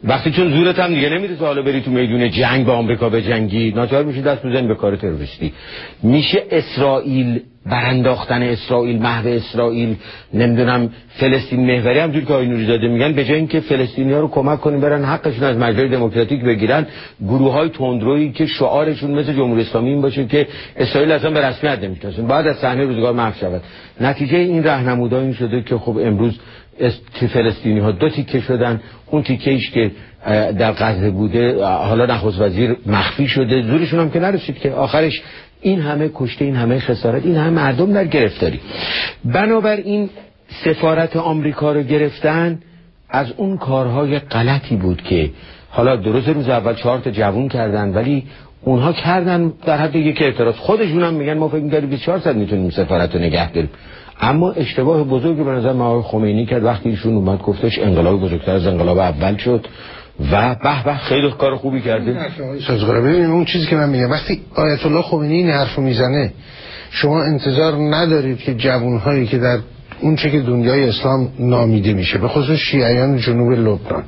وقتی چون زورت هم دیگه نمیره حالا بری تو میدون جنگ با آمریکا به جنگی، ناچار میشی دست بزنی به کار تروریستی. میشه اسرائیل برانداختن اسرائیل، محو اسرائیل، نمیدونم فلسطین محوری، همونجوری که آقای نوری‌زاده میگن، به جای اینکه فلسطینی‌ها رو کمک کنیم برن حقشون از مجلس دموکراتیک بگیرن، گروه‌های تندرویی که شعارشون مثل جمهوری اسلامی این باشه که اسرائیل اصلا به رسمیت نمیشناسن بعد از صحنه روزگار محو شود. نتیجه این راهنمودها این شده که خب امروز فلسطینی‌ها دو تیکه شدن. اون تیکه‌ایش که در غزه بوده حالا نخست وزیر مخفی شده، زورشون هم که نرسید که آخرش این همه کشته، این همه خسارت، این همه مردم در گرفتاری. بنابراین سفارت آمریکا رو گرفتن از اون کارهای غلطی بود که حالا درست روز اول چهار تا جوون کردن، ولی اونها کردن در حد یک اعتراض. خودشون هم میگن ما فکر می‌کردیم بیست و چهار ساعت میتونیم سفارت رو نگه داریم. اما اشتباه بزرگی به نظر من آقای خمینی کرد وقتی ایشون اومد گفتش انقلاب بزرگتر از انقلاب اول شد و به به خیلی کار خوبی کرده. سازگار ببینید اون چیزی که من میگم، وقتی آیت الله خمینی این حرفو میزنه شما انتظار ندارید که جوانهایی که در اون چه که دنیای اسلام نامیده میشه به خصوص شیعیان جنوب لبنان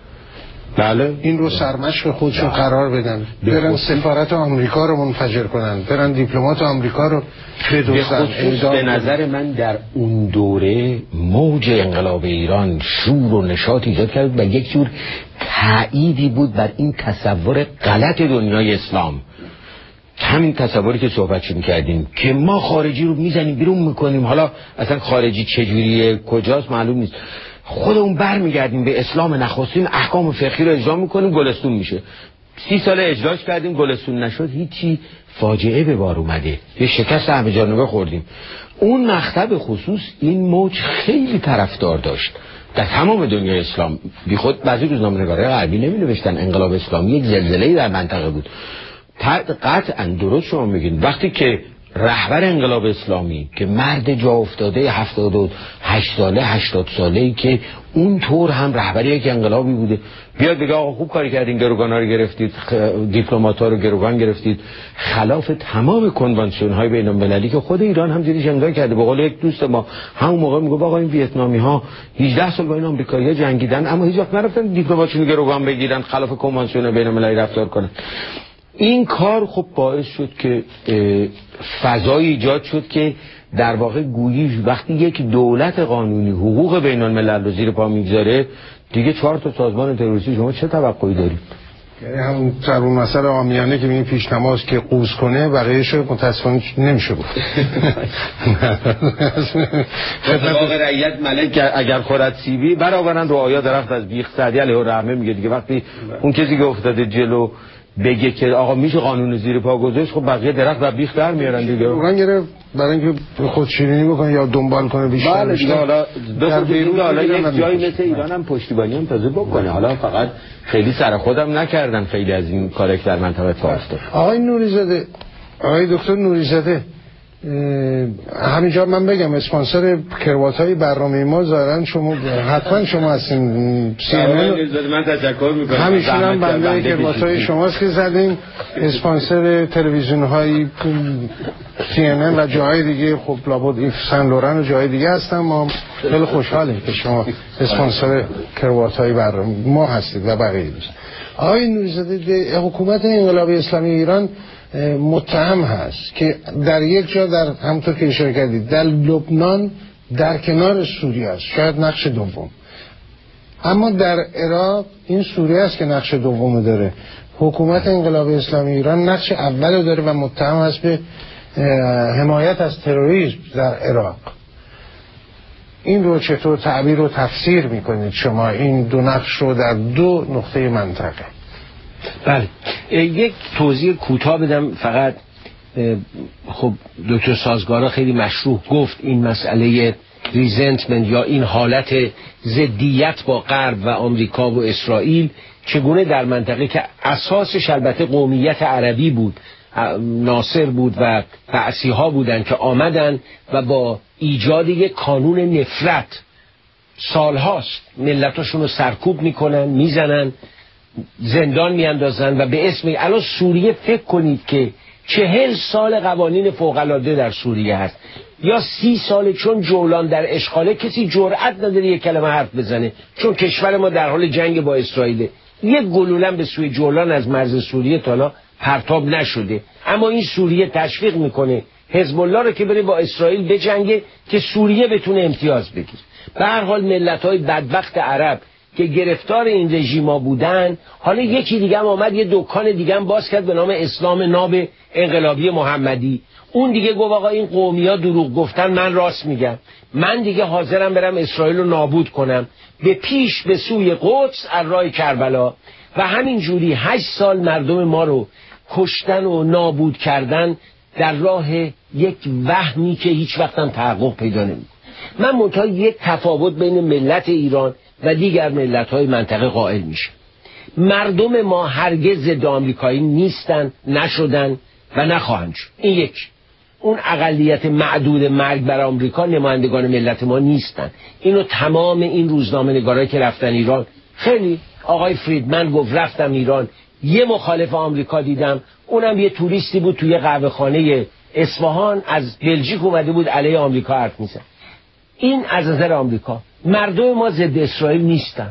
بله این رو سرمشق خودشون قرار بدن، برن سفارت آمریکا رو منفجر کنن، برن دیپلمات آمریکا رو بدوزن. به نظر من در اون دوره موج انقلاب ایران شور و نشاط ایجاد کرد و یک جور تأییدی بود بر این تصور غلط دنیای اسلام. همین تصوری که صحبت می‌کردیم که ما خارجی رو میزنیم بیرون میکنیم، حالا اصلا خارجی چجوریه کجاست معلوم نیست، خودمون برمیگردیم به اسلام نخستین، احکام فقهی رو اجرا میکنیم، گلستون میشه. سی سال اجراش کردیم گلستون نشد، هیچی، فاجعه به بار اومده، یه شکست همه جانبه خوردیم. اون مقطع خصوص این موج خیلی طرفدار داشت در تمام دنیای اسلام. بی خود بعضی روزنامه‌نگارای غربی نمی‌نوشتن انقلاب اسلامی یک زلزله‌ای در منطقه بود. قطعاً درست شما میگین. وقتی که رهبر انقلاب اسلامی که مرد جا افتاده هفتاد و هشت ساله هشتاد ساله‌ای که اون طور هم رهبر یک انقلابی بوده بیاد بگه آقا خوب کاری کردین، گروگان‌ها رو گرفتید، دیپلمات‌ها رو گروگان گرفتید، خلاف تمام کنوانسیون‌های بین‌المللی که خود ایران هم زیرش امضا کرده. به قول یک دوست ما همون موقع میگه آقا این ویتنامی‌ها هجده سال با این آمریکایی‌ها جنگیدن اما هیچ وقت نرفتن دیپلماتشون رو گروگان بگیرن، خلاف کنوانسیون بین‌المللی رفتار کنن. این کار خب باعث شد که فضایی ایجاد شد که در واقع گویی وقتی یک دولت قانونی حقوق بین الملل رو زیر پا میگذاره دیگه چهار تا سازمان تروریستی شما چه توقعی دارید؟ یعنی همون در اون مسئله عامیانه که میگه پیش نماز که قوز کنه بقیه‌اش متأسفانه نمیشه گفت. اتفاق رعیت ملک اگر خورد سیبی برآورند و آیا درخت از بیخ سعدی علیه الرحمه میگه دیگه. وقتی اون کسی که افتاده جلو بگه که آقا میشه قانون زیر پا گذاشت، خب بقیه درخت و بیخ در میارن دیگه. واقعا گرفت برای اینکه خودشیرینی بکنه یا دنبال کنه بیشتر بیشتر. حالا در بیرون حالا یک جایی مثل ایران هم پشتیبانی هم تازه بکنه. حالا فقط خیلی سر خودم نکردن خیلی از این کارا در منطقه فارس. آقای نوری‌زاده، آقای دکتر نوری‌زاده، همینجا من بگم اسپانسر کروات‌های برنامه ما ظاهرا شما حتما شما هستین. سی ان ان من تشکر می‌کنم. همیشه هم بنده کروات‌های شماست که زدین. اسپانسر تلویزیون‌های سی ان ان و جاهای دیگه، خب لابد ایف سن لورن و جاهای دیگه هستن. ما خیلی خوشحالیم که شما اسپانسر کروات‌های برنامه ما هستید و بقیه دوست. آقای نوری‌زاده، حکومت انقلابی اسلامی ایران متهم هست که در یک جا در همونطور که اشاره کردید در لبنان در کنار سوریه است، شاید نقش دوم، اما در عراق این سوریه است که نقش دوم داره. حکومت انقلابی اسلامی ایران نقش اول داره و متهم است به حمایت از تروریسم در عراق. این رو چطور تعبیر و تفسیر میکنید شما این دو نقش رو در دو نقطه منطقه؟ بله، یک توضیح کوتاه بدم فقط. خب دکتر سازگارا خیلی مشروح گفت این مسئله ریزنتمنت یا این حالت ضدیت با غرب و آمریکا و اسرائیل چگونه در منطقه که اساسش البته قومیت عربی بود، ناصر بود و بعثی ها بودن که آمدن و با ایجاد یک کانون نفرت سالهاست ملتاشون رو سرکوب میکنن، میزنن، زندان میاندازن و به اسم الان سوریه فکر کنید که چهل سال قوانین فوق‌العاده در سوریه هست یا سی سال، چون جولان در اشغاله کسی جرأت نداره یک کلمه حرف بزنه چون کشور ما در حال جنگ با اسرائیل. یک گلوله به سوی جولان از مرز سوریه تا حالا پرتاب نشده، اما این سوریه تشویق میکنه حزب الله رو که بره با اسرائیل بجنگه که سوریه بتونه امتیاز بگیره. به هر حال ملت‌های بدبخت عرب که گرفتار این رژیما بودن، حالا یکی دیگه هم آمد یه دکان دیگه هم باز کرد به نام اسلام ناب انقلابی محمدی. اون دیگه گفت آقا این قومیا دروغ گفتن، من راست میگم، من دیگه حاضرم برم اسرائیل رو نابود کنم، به پیش به سوی قدس از راه کربلا. و همین جوری هشت سال مردم ما رو کشتن و نابود کردن در راه یک وهمی که هیچ وقت هم تحقق پیدا نمی‌کنه. من منتها یک تفاوت بین ملت ایران و دیگر ملت‌های منطقه قائل میشه. مردم ما هرگز ضد آمریکایی نیستن، نشدن و نخواهند شد. این یک. اون اقلیت معدود مرگ بر آمریکا نمایندگان ملت ما نیستن. اینو تمام این روزنامه‌نگارایی که رفتن ایران، خیلی آقای فریدمن گفت رفتم ایران یه مخالف آمریکا دیدم، اونم یه توریستی بود توی قهوه‌خانه اصفهان از بلژیک اومده بود علیه آمریکا حرف میزد. این از نظر آمریکا. مردم ما ضد اسرائیل نیستن.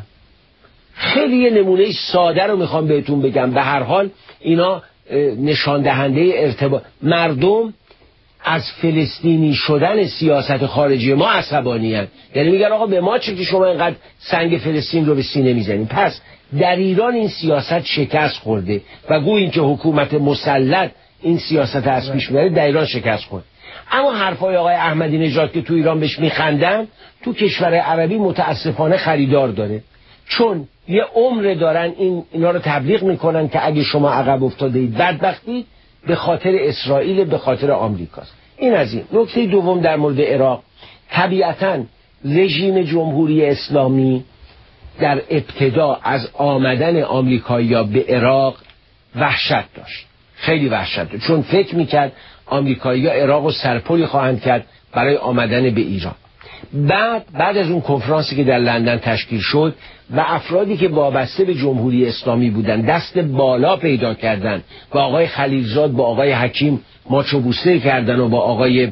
خیلی یه نمونه ساده رو میخوام بهتون بگم. به هر حال اینا نشان دهنده ارتباط مردم از فلسطینی شدن سیاست خارجی ما عصبانی هستند. یعنی میگن آقا به ما چه که شما اینقدر سنگ فلسطین رو به سینه میزنید. پس در ایران این سیاست شکست خورده و گویا اینکه حکومت مسلط این سیاست از پیش میبره، در ایران شکست خورد. اما حرفای آقای احمدی نژاد که تو ایران بهش میخندن، تو کشور عربی متاسفانه خریدار داره، چون یه عمر دارن این اینا رو تبلیغ میکنن که اگه شما عقب افتاده اید بدبختی به خاطر اسرائیل، به خاطر آمریکاست. این از این. نکته دوم در مورد عراق، طبیعتاً رژیم جمهوری اسلامی در ابتدا از آمدن آمریکایی‌ها به عراق وحشت داشت، خیلی وحشت داشت، چون فکر میکرد آمریکایی‌ها عراق رو سرپلی خواهند کرد برای آمدن به ایران. بعد بعد از اون کنفرانسی که در لندن تشکیل شد و افرادی که وابسته به جمهوری اسلامی بودن دست بالا پیدا کردن، با آقای خلیلزاد با آقای حکیم ماچو بوسه کردن و با آقای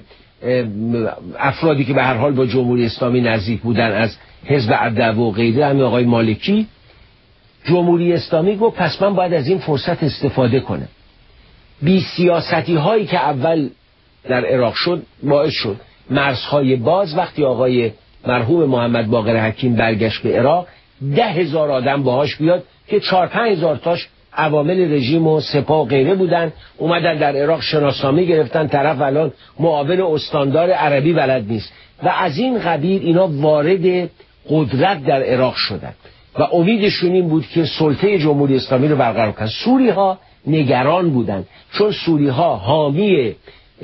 افرادی که به هر حال با جمهوری اسلامی نزدیک بودن از حزب اردو و غیره، همین آقای مالکی، جمهوری اسلامی گفت پس من باید از این فرصت استفاده کنم. بی سیاستی هایی که اول در عراق شد باعث شد مرزهای باز. وقتی آقای مرحوم محمد باقر حکیم برگشت به عراق، ده هزار آدم باهاش بیاد که چهار پنج هزار تاش عوامل رژیم و سپاه و غیره بودن، اومدن در عراق شناسنامه گرفتن، طرف الان معاون استاندار عربی بلد نیست و از این قبیل اینا وارد قدرت در عراق شدن و امیدشون این بود که سلطه جمهوری اسلامی رو برقرار کنن. سوری ها نگران بودن، چون سوری ها حامی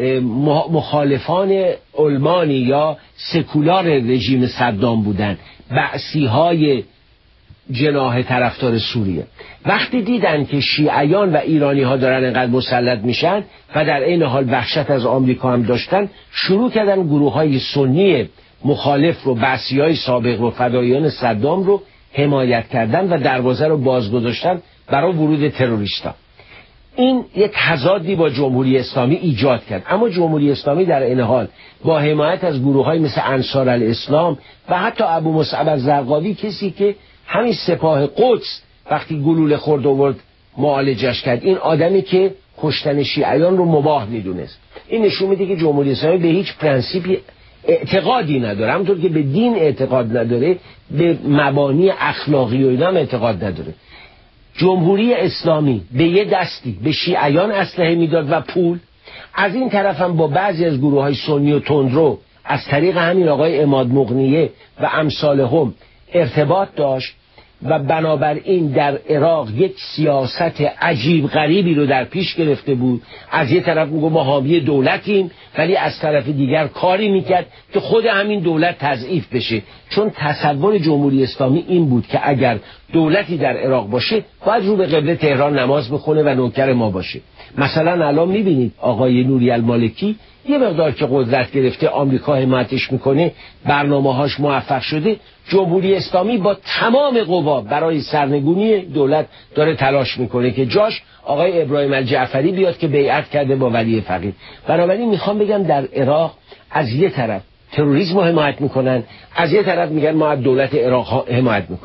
مخالفان علمانی یا سکولار رژیم صدام بودن، بعثی های جناح طرفدار سوریه. وقتی دیدن که شیعیان و ایرانی ها دارن اینقدر مسلط میشن و در این حال وحشت از آمریکا هم داشتن، شروع کردن گروه های سنی مخالف رو، بعثی های سابق رو، فداییان صدام رو حمایت کردن و دروازه رو باز گذاشتن برای ورود تروریستا. این یک تضادی با جمهوری اسلامی ایجاد کرد. اما جمهوری اسلامی در این حال با حمایت از گروه‌های مثل انصار الاسلام و حتی ابو مصعب الزرقاوی، کسی که همین سپاه قدس وقتی گلوله خورد آورد معالجش کرد، این آدمی که کشتن شیعیان رو مباح میدونست، این نشون میده که جمهوری اسلامی به هیچ پرنسیپی اعتقادی نداره. همونطور که به دین اعتقاد نداره، به مبانی اخلاقی و اینا هم اعتقاد نداره. جمهوری اسلامی به یه دستی به شیعیان اسلحه میداد و پول، از این طرف هم با بعضی از گروه‌های سنی و تندرو از طریق همین آقای عماد مغنیه و امثالهم ارتباط داشت و بنابراین در عراق یک سیاست عجیب غریبی رو در پیش گرفته بود. از یه طرف میگه ما حامی دولتیم، ولی از طرف دیگر کاری میکرد که خود همین دولت تضعیف بشه، چون تصور جمهوری اسلامی این بود که اگر دولتی در عراق باشه باید رو به قبله تهران نماز بخونه و نوکر ما باشه. مثلا الان میبینید آقای نوری المالکی یه مقدار که قدرت گرفته، آمریکا حمایتش میکنه، برنامه‌هاش موفق شده، جمهوری اسلامی با تمام قوا برای سرنگونی دولت داره تلاش میکنه که جاش آقای ابراهیم الجعفری بیاد که بیعت کرده با ولی فقیه. بنابراین میخوام بگم در عراق از یه طرف تروریسم رو حمایت میکنن، از یه طرف میگن ما از دولت عراق حمایت میکنیم.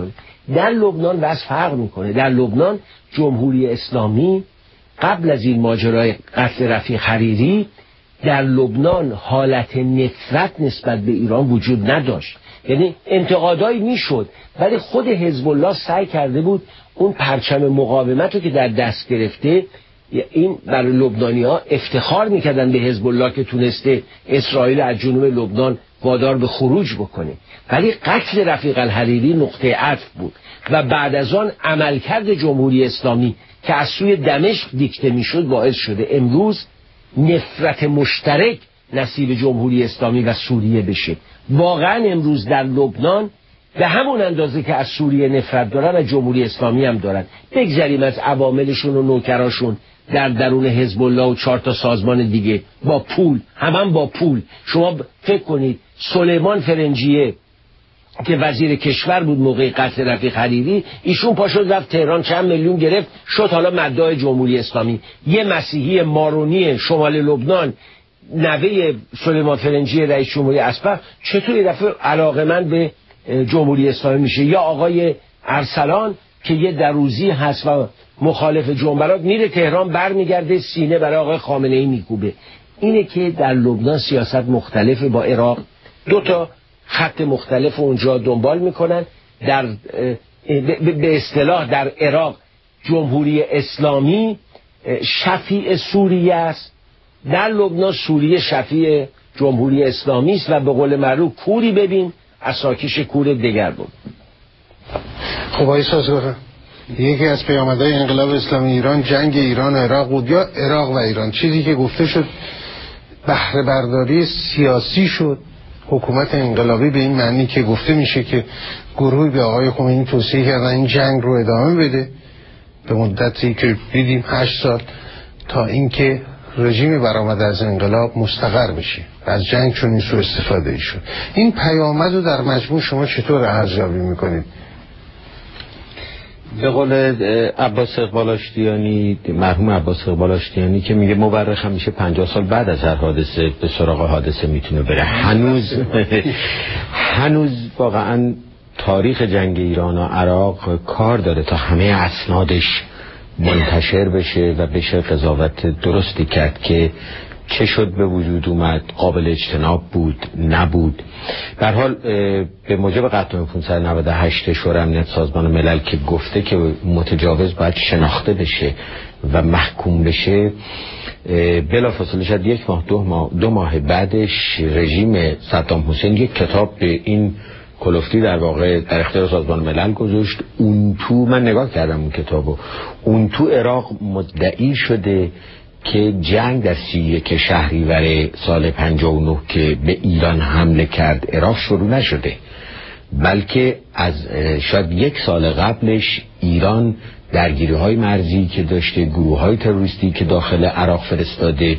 در لبنان وضع فرق میکنه. در لبنان جمهوری اسلامی قبل از این ماجرای قتل رفیق حریری در لبنان حالت نفرت نسبت به ایران وجود نداشت، یعنی انتقادایی میشد، ولی خود حزب الله سعی کرده بود اون پرچم مقاومت رو که در دست گرفته، این برای لبنانی ها افتخار میکردن به حزب الله که تونسته اسرائیل از جنوب لبنان وادار به خروج بکنه، ولی قتل رفیق الحریری نقطه عطف بود و بعد از آن عملکرد جمهوری اسلامی که از سوی دمشق دیکته میشد باعث شده امروز نفرت مشترک نصیب جمهوری اسلامی و سوریه بشه. واقعا امروز در لبنان به همون اندازه که از سوریه نفرت دارن از جمهوری اسلامی هم دارن، بگذاریم از عواملشون و نوکراشون در درون حزب الله و چهار تا سازمان دیگه با پول، هم هم با پول. شما فکر کنید سلیمان فرنجیه که وزیر کشور بود موقع قتل رفیق حریری، ایشون پاشد رفت تهران چند میلیون گرفت، شد حالا مدعی جمهوری اسلامی. یه مسیحی مارونی شمال لبنان نوه سلیمان فرنجی رئیس جمهوری اسبق چطور یه دفعه علاقه‌مند به جمهوری اسلامی میشه؟ یا آقای ارسلان که یه دروزی هست و مخالف جنبرات میره تهران برمیگرده سینه برای آقای خامنه‌ای میکوبه. اینه که در لبنان سیاست مختلفه با عراق، دو تا خط مختلف اونجا دنبال میکنن. در به اصطلاح در عراق جمهوری اسلامی شفیع سوریه است، در لبنان سوریه شفیع جمهوری اسلامی است و به قول معروف کوری ببین اساکیش کور دگر بود. خب آقای سازگار، یکی از پیامدهای انقلاب اسلامی ایران جنگ ایران و عراق بود یا عراق و ایران. چیزی که گفته شد بهره برداری سیاسی شد حکومت انقلابی، به این معنی که گفته میشه که گروهی به آقای خمینی توصیه کردن این جنگ رو ادامه بده به مدتی که دیدیم هشت سال تا اینکه رژیم برآمده از انقلاب مستقر بشه. از جنگ چون این سو استفاده ای شد. این پیامد رو در مجموع شما چطور ارزیابی میکنید؟ به قول عباس اقبال آشتیانی، مرحوم عباس اقبال آشتیانی که میگه مورخ همیشه پنجاه سال بعد از هر حادثه به سراغ حادثه میتونه بره. هنوز هنوز واقعا تاریخ جنگ ایران و عراق کار داره تا همه اسنادش منتشر بشه و بشه قضاوت درستی کرد که چه شد به وجود اومد، قابل اجتناب بود نبود. به هر حال به موجب قطعنامه پانصد و نود و هشت شورای امنیت سازمان ملل که گفته که متجاوز باید شناخته بشه و محکوم بشه، بلافاصله شد یک ماه دو ماه دو ماه بعدش رژیم صدام حسین یک کتاب به این کلفتی در واقع در اختیار سازمان ملل گذاشت. اون تو من نگاه کردم اون کتابو، اون تو عراق مدعی شده که جنگ در سی و یک شهریور سال پنجاه و نه که به ایران حمله کرد عراق شروع نشده، بلکه از شاید یک سال قبلش ایران درگیری های مرزی که داشته، گروه های تروریستی که داخل عراق فرستاده،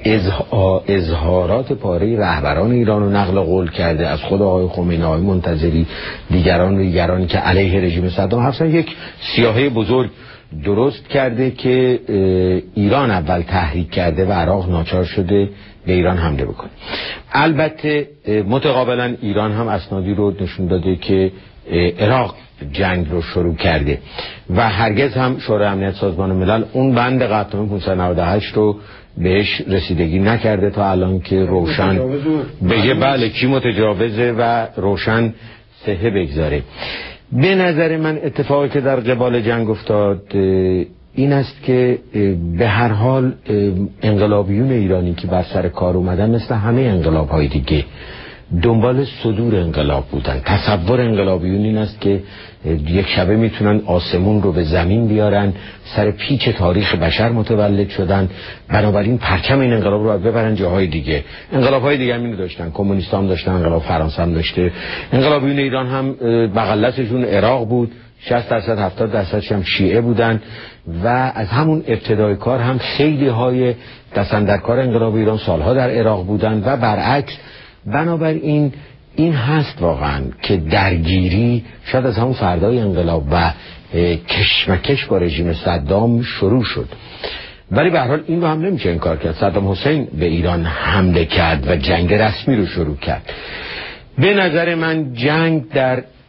اظهارات پاره رهبران ایران رو نقل قول کرده، از خود آقای خمینی، آقای منتظری، دیگران و دیگران که علیه رژیم صدام هستن. یک سیاهه بزرگ درست کرده که ایران اول تحریک کرده و عراق ناچار شده به ایران حمله بکنه. البته متقابلا ایران هم اسنادی رو نشون داده که عراق جنگ رو شروع کرده و هرگز هم شورای امنیت سازمان ملل اون بند قطعنامه پانصد و نود و هشت رو بهش رسیدگی نکرده تا الان که روشن بگه بله کی متجاوزه و روشن صحه بگذاره. به نظر من اتفاقی که در قبال جنگ افتاد این است که به هر حال انقلابیون ایرانی که بر سر کار اومدن مثل همه انقلاب‌های دیگه دنبال صدور انقلاب بودن. تصور انقلابیون این است که یک شبه میتونن آسمون رو به زمین بیارن، سر پیچ تاریخ بشر متولد شدن، بنابراین پرچم این انقلاب رو ببرن جاهای دیگه. انقلاب‌های دیگه هم اینو داشتن، کمونیست‌ها هم داشتن، انقلاب فرانسه هم داشته، انقلابیون ایران هم بغلتشون عراق بود، شصت درصد هفتاد درصدش هم شیعه بودن و از همون ابتدای کار هم خیلی های دست‌اندرکار انقلاب ایران سالها در عراق بودن و برعکس. بنابراین این هست واقعا که درگیری شاید از همون فردای انقلاب و کشمکش با رژیم صدام شروع شد، ولی به هر حال این رو هم نمیشه انکار کرد. صدام حسین به ایران حمله کرد و جنگ رسمی رو شروع کرد. به نظر من جنگ در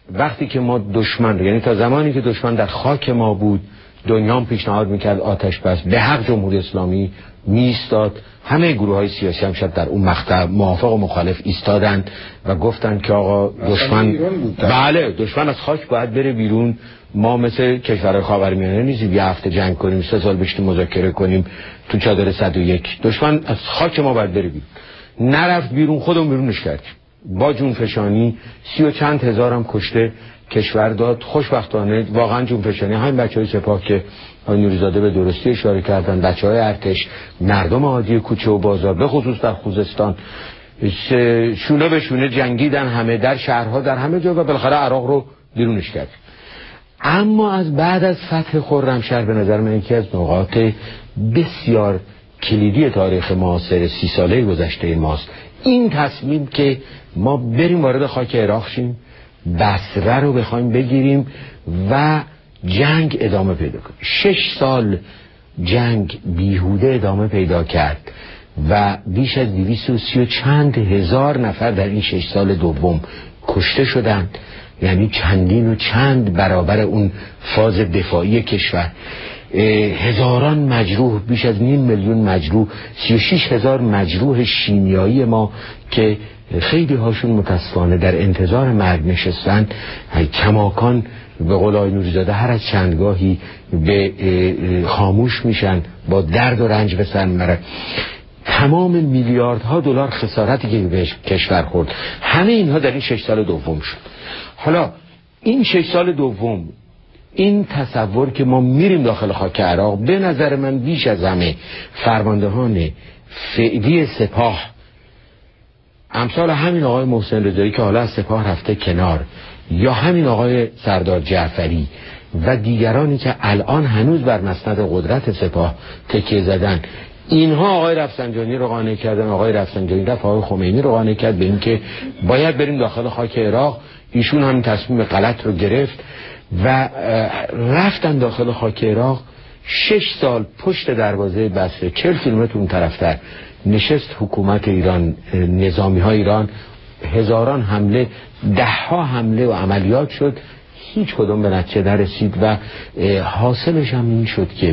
وقتی که ما دشمن، یعنی تا زمانی که دشمن در خاک ما بود، دنیا هم پیشنهاد میکرد آتش بس، به حق جمهوری اسلامی میستاد. همه گروه های سیاسی هم شد در اون مقطع موافق و مخالف ایستادند و گفتند که آقا دشمن، بله دشمن از خاک باید بره بیرون. ما مثل کشورهای خاورمیانه نیستیم یه هفته جنگ کنیم، سه سال بشینیم مذاکره کنیم تو چادر صد و یک. دشمن از خاک ما باید بره بیرون. نرفت بیرون، خودمون بیرونش کردیم با جونفشانی. سی و چند هزارم کشته کشور داد. خوشبختانه واقعا جونفشانی همین بچهای سپاه که آقای نوری‌زاده به درستی اشاره کردن، بچهای ارتش، مردم عادی کوچه و بازار به خصوص در خوزستان شونه به شونه جنگیدن، همه در شهرها در همه جا، و بالاخره عراق رو بیرونش کرد. اما از بعد از فتح خرمشهر به نظر من یکی از نقاط بسیار کلیدی تاریخ معاصر سی ساله گذشته ماست این تصمیم که ما بریم وارد خاک عراق شیم، بصره رو بخوایم بگیریم و جنگ ادامه پیدا کنه. شش سال جنگ بیهوده ادامه پیدا کرد و بیش از دویست و سی و چند هزار نفر در این شش سال دوم کشته شدند، یعنی چندین و چند برابر اون فاز دفاعی کشور. هزاران مجروح، بیش از نیم میلیون مجروح، سی و شش هزار مجروح شیمیایی ما که خیلی هاشون متاسفانه در انتظار مرگ نشستن، کماکان به قول آقای نوری‌زاده هر از چندگاهی به خاموش میشن، با درد و رنج به سر میبرن. تمام میلیاردها دلار خسارتی که به کشور خورد، همه اینها در این شش سال دوم شد. حالا این شش سال دوم، این تصور که ما میریم داخل خاک عراق، به نظر من بیش از همه فرماندهان فعلی سپاه، امثال همین آقای محسن رضایی که حالا از سپاه رفته کنار، یا همین آقای سردار جعفری و دیگرانی که الان هنوز بر مسند قدرت سپاه تکیه زدن، اینها آقای رفسنجانی رو قانع کردن. آقای رفسنجانی رفت آقای خمینی رو قانع کرد به این که باید بریم داخل خاک عراق. ایشون هم تصمیم غلط رو گرفت و رفتن داخل خاک عراق. شش سال پشت دروازه بصره، چهل کیلومتر اون طرفتر نشست حکومت ایران، نظامی های ایران، هزاران حمله، ده ها حمله و عملیات شد، هیچ کدوم به نتیجه نرسید و حاصلش هم این شد که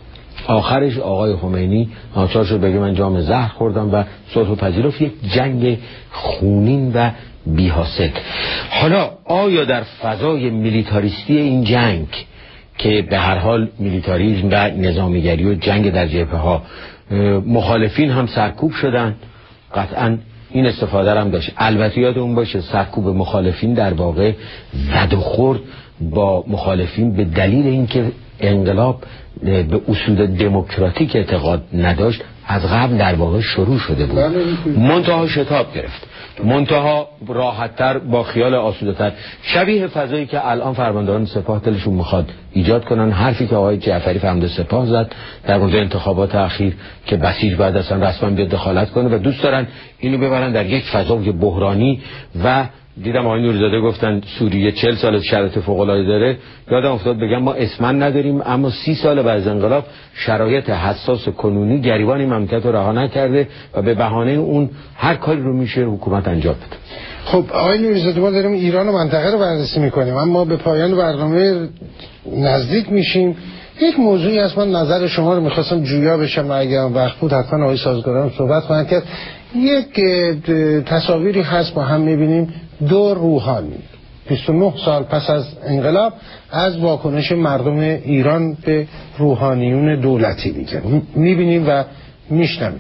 آخرش آقای خمینی ناچار شد بگه من جام زهر خوردم و صلح پذیرفت. یک جنگ خونین و بی حاصل. حالا آیا در فضای میلیتاریستی این جنگ که به هر حال میلیتاریسم و نظامیگری و جنگ در جبهه ها مخالفین هم سرکوب شدن؟ قطعا این استفاده هم داشت. البته یادمون باشه سرکوب مخالفین در واقع زد و خورد با مخالفین به دلیل اینکه انقلاب به اصول دموکراتیک اعتقاد نداشت، از قبل در واقع شروع شده بود، منتها شتاب گرفت، منتها راحت‌تر با خیال آسوده‌تر، شبیه فضایی که الان فرماندهان سپاه دلشون میخواد ایجاد کنن. حرفی که آقای جعفری فرمانده سپاه زد در مورد انتخابات اخیر که بسیج بعد اصلا رسما بیاد دخالت کنه و دوست دارن اینو ببرن در یک فضای بحرانی. و دیدم آقای نوری‌زاده گفتن سوریه چهل سال شرایط فوق‌العاده داره. یادم افتاد بگم ما اسمن نداریم، اما سی سال بعد از انقلاب شرایط حساس کنونی گریبان این مملکت رو رها نکرده و به بهانه اون هر کاری رو میشه حکومت انجام بده. خب آقای نوری‌زاده ما داریم ایران و منطقه رو بررسی میکنیم، اما به پایان برنامه نزدیک میشیم. یک موضوعی هست من نظر شما رو میخواستم جویا بشم و اگر وقت بود حتما آقای سازگاران صحبت خواهند کرد. یک تصاویری هست با هم میبینیم، دو روحانی بیست و نه سال پس از انقلاب از واکنش مردم ایران به روحانیون دولتی میگن، میبینیم و میشنویم.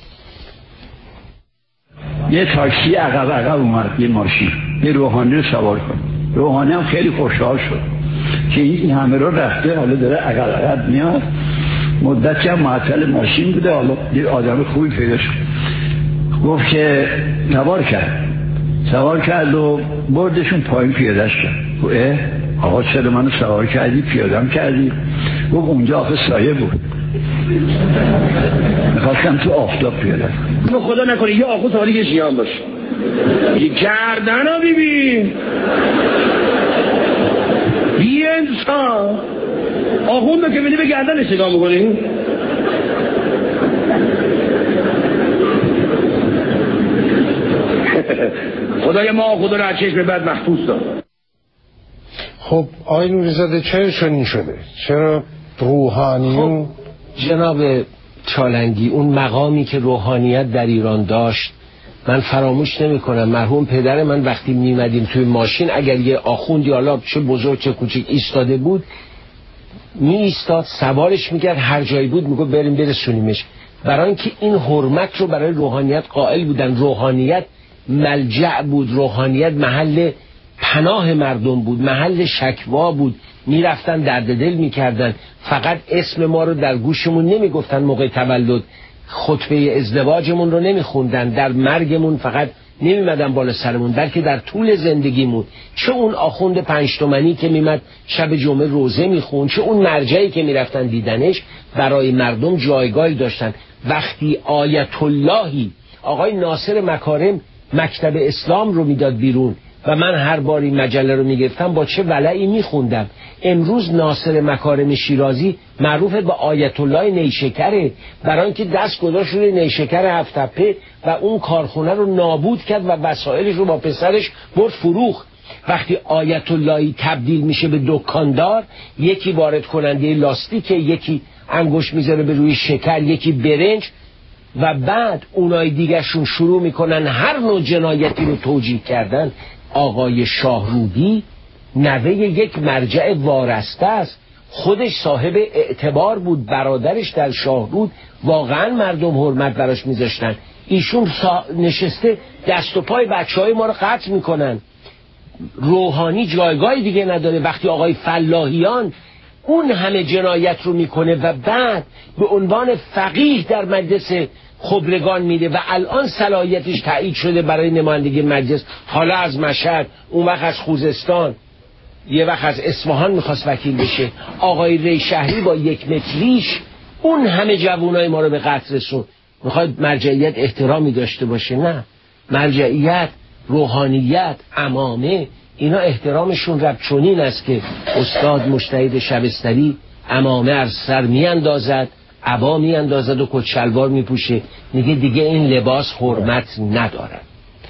یه تاکسی عقب عقب اومد، یه ماشین، یه روحانی رو سوار کرد. روحانی هم خیلی خوشحال شد که این همه رو رفته، حالا داره عقب عقب میاد. مدتی هم معطل ماشین بوده، حالا یه آدم خوبی پیدا شد، گفت که سوار کرد سوار کرد و بردشون پایین پیادهش کرد. گفت اه آقا چرا منو سوار کردی پیادم کردی؟ گفت اونجا آخه سایه بود، میخواستم تو آفتاب پیاده. خدا نکنه یه آخو سواری که شیام باشه، یه گردن ها بیبین یه انسان آخون رو که بینی به گردن استگاه میکنی. خدای ما خدا رو از چشم بد محفوظ دار. خب آقای نوری‌زاده چرا چنین شده؟ چرا روحانیون؟ خب جناب چالنگی، اون مقامی که روحانیت در ایران داشت من فراموش نمی کنم. مرحوم پدر من وقتی میمدیم توی ماشین، اگر یه آخوند یا لا چه بزرگ چه کوچیک ایستاده بود، می ایستاد سوارش میکرد، هر جایی بود میگو بریم برسونیمش. برای اینکه این حرمت رو برای روحانیت قائل بودن. روحانیت ملجأ بود، روحانیت محل پناه مردم بود، محل شکوا بود. میرفتن درد دل میکردن. فقط اسم ما رو در گوشمون نمیگفتن موقع تولد، خطبه ازدواجمون رو نمیخوندن، در مرگمون فقط نمیمدن بالا سرمون، بلکه در طول زندگیمون. چه اون آخوند پنج تومنی که میمد شب جمعه روزه میخوند، چه اون مرجعی که میرفتن دیدنش، برای مردم جایگاهی داشتن. وقتی آیت اللهی آقای ناصر مکارم مکتب اسلام رو میداد بیرون و من هر باری مجله رو میگرفتم با چه ولعی میخوندم. امروز ناصر مکارم شیرازی معروف به آیت الله نیشکره، برای اینکه دست گذاشت روی نیشکر هفت‌تپه و اون کارخونه رو نابود کرد و وسایلش رو با پسرش برد فروخت. وقتی آیت اللهی تبدیل میشه به دکاندار، یکی وارد کننده لاستیک، یکی انگوش میذاره به روی شکر، یکی برنج، و بعد اونای دیگرشون شروع میکنن هر نوع جنایتی رو توجیه کردن. آقای شاهرودی نوه یک مرجع وارسته است، خودش صاحب اعتبار بود، برادرش در شاهرود واقعا مردم حرمت براش میذاشتن. ایشون نشسته دست و پای بچه های ما رو قطع میکنن. روحانی جایگاهی دیگه نداره. وقتی آقای فلاحیان اون همه جنایت رو میکنه و بعد به عنوان فقیه در مجلس خبرگان میده و الان صلاحیتش تایید شده برای نمایندگی مجلس، حالا از مشهد، اون وقت از خوزستان، یه وقت از اصفهان میخواست وکیل بشه. آقای ری شهری با یک متریش اون همه جوانای ما رو به قتل رسون. میخواد مرجعیت احترامی داشته باشه؟ نه، مرجعیت، روحانیت، امامه، اینا احترامشون رب چنین است که استاد مجتهد شبستری امامه از سر میاندازد، عبا میاندازد و کت شلوار میپوشه، میگه دیگه این لباس حرمت ندارد.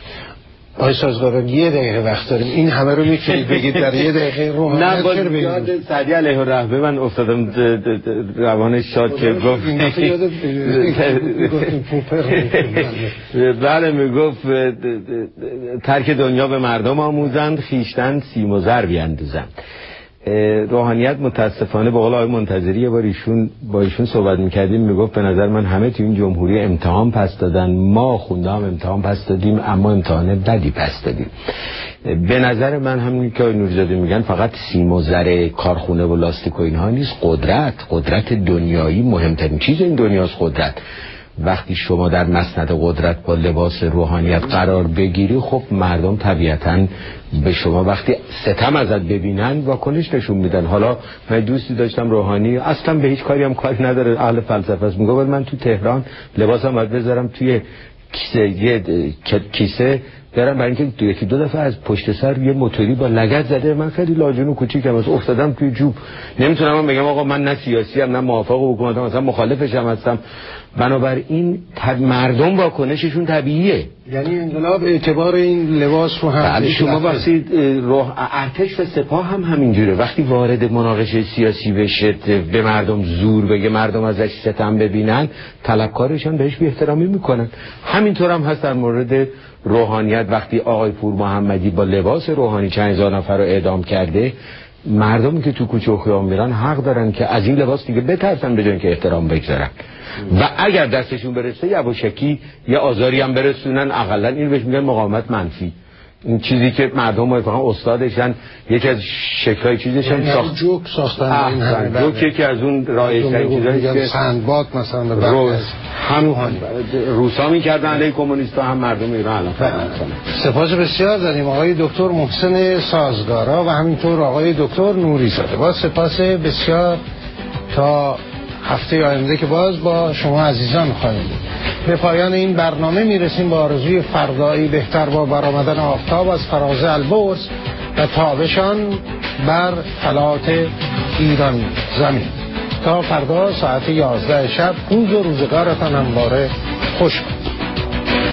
آقای سازگاران یه دقیقه وقت داریم، این همه رو میتونید بگید در یه دقیقه روحانیت چرا بگید؟ یاد سعدی علیه الرحمه من افتادم، روان شاد که گفت بله میگفت ترک دنیا به مردم آموزند، خیشتن سیم و زر بیندازند. روحانیت متاسفانه به قول آقای منتظری یه بار ایشون با ایشون صحبت میکردیم، میگفت به نظر من همه تو این جمهوری امتحان پس دادن، ما خونده هم امتحان پس دادیم اما امتحان بدی پس دادیم. به نظر من همین که آقای نوری‌زاده میگن فقط سیم و زر کارخونه و لاستیک و اینها نیست، قدرت، قدرت دنیایی مهمترین چیز این دنیاست قدرت. وقتی شما در مسند قدرت با لباس روحانیت قرار بگیری، خب مردم طبیعتاً به شما وقتی ستم ازت ببینن واکنش نشون میدن. حالا من دوستی داشتم روحانی، اصلا به هیچ کاری هم کاری نداره، اهل فلسفه است، میگه من تو تهران لباسم باید بذارم توی کیسه، یه کیسه برم، برای اینکه یکی دو دفعه از پشت سر یه موتوری با لگد زده، من خیلی لاجون و کوچیکم، از افتادم توی جوب. نمیتونم بگم آقا من نه سیاسی ام نه موافق حکومتم، مثلا مخالفش هم هستم. بنابراین مردم واکنششون طبیعیه. یعنی انقلاب اعتبار این لباس رو هم بله، شما وقتی روح ارتش و سپاه هم همینجوره، وقتی وارد مناقشه سیاسی بشه به مردم زور بگه، مردم ازش ستم ببینن، طلبکارشان بهش بی احترامی میکنن. همینطور هم هست در مورد روحانیت. وقتی آقای پور محمدی با لباس روحانی چند هزار نفر رو اعدام کرده، مردمی که تو کوچه و خیابان میرن حق دارن که از این لباس دیگه بترسن به جای اینکه احترام بگذارن. و اگر دستشون برسه یواشکی یا آزاری هم برسونن، اقلا این بهش میگن مقاومت منفی. این چیزی که مردم واقعا استادشن، یکی از شکل‌های چیزشن ساخت جوک ساختن. این همه جوک یکی از اون رایج‌ترین چیزایی که سندباد مثلا به روز هم روسا می‌کردن علیه کمونیست‌ها، هم مردم ایران الان فعلا می‌کنن. سپاس بسیار داریم آقای دکتر محسن سازگارا و همینطور آقای دکتر نوری‌زاده. با سپاس بسیار، تا هفته آینده که باز با شما عزیزان خواهیم بود. به پایان این برنامه میرسیم با آرزوی فردایی بهتر با برآمدن آفتاب از فراز البرز و تابشان بر فلات ایران زمین. تا فردا ساعت یازده شب روز و روزگارتان همواره خوش باد.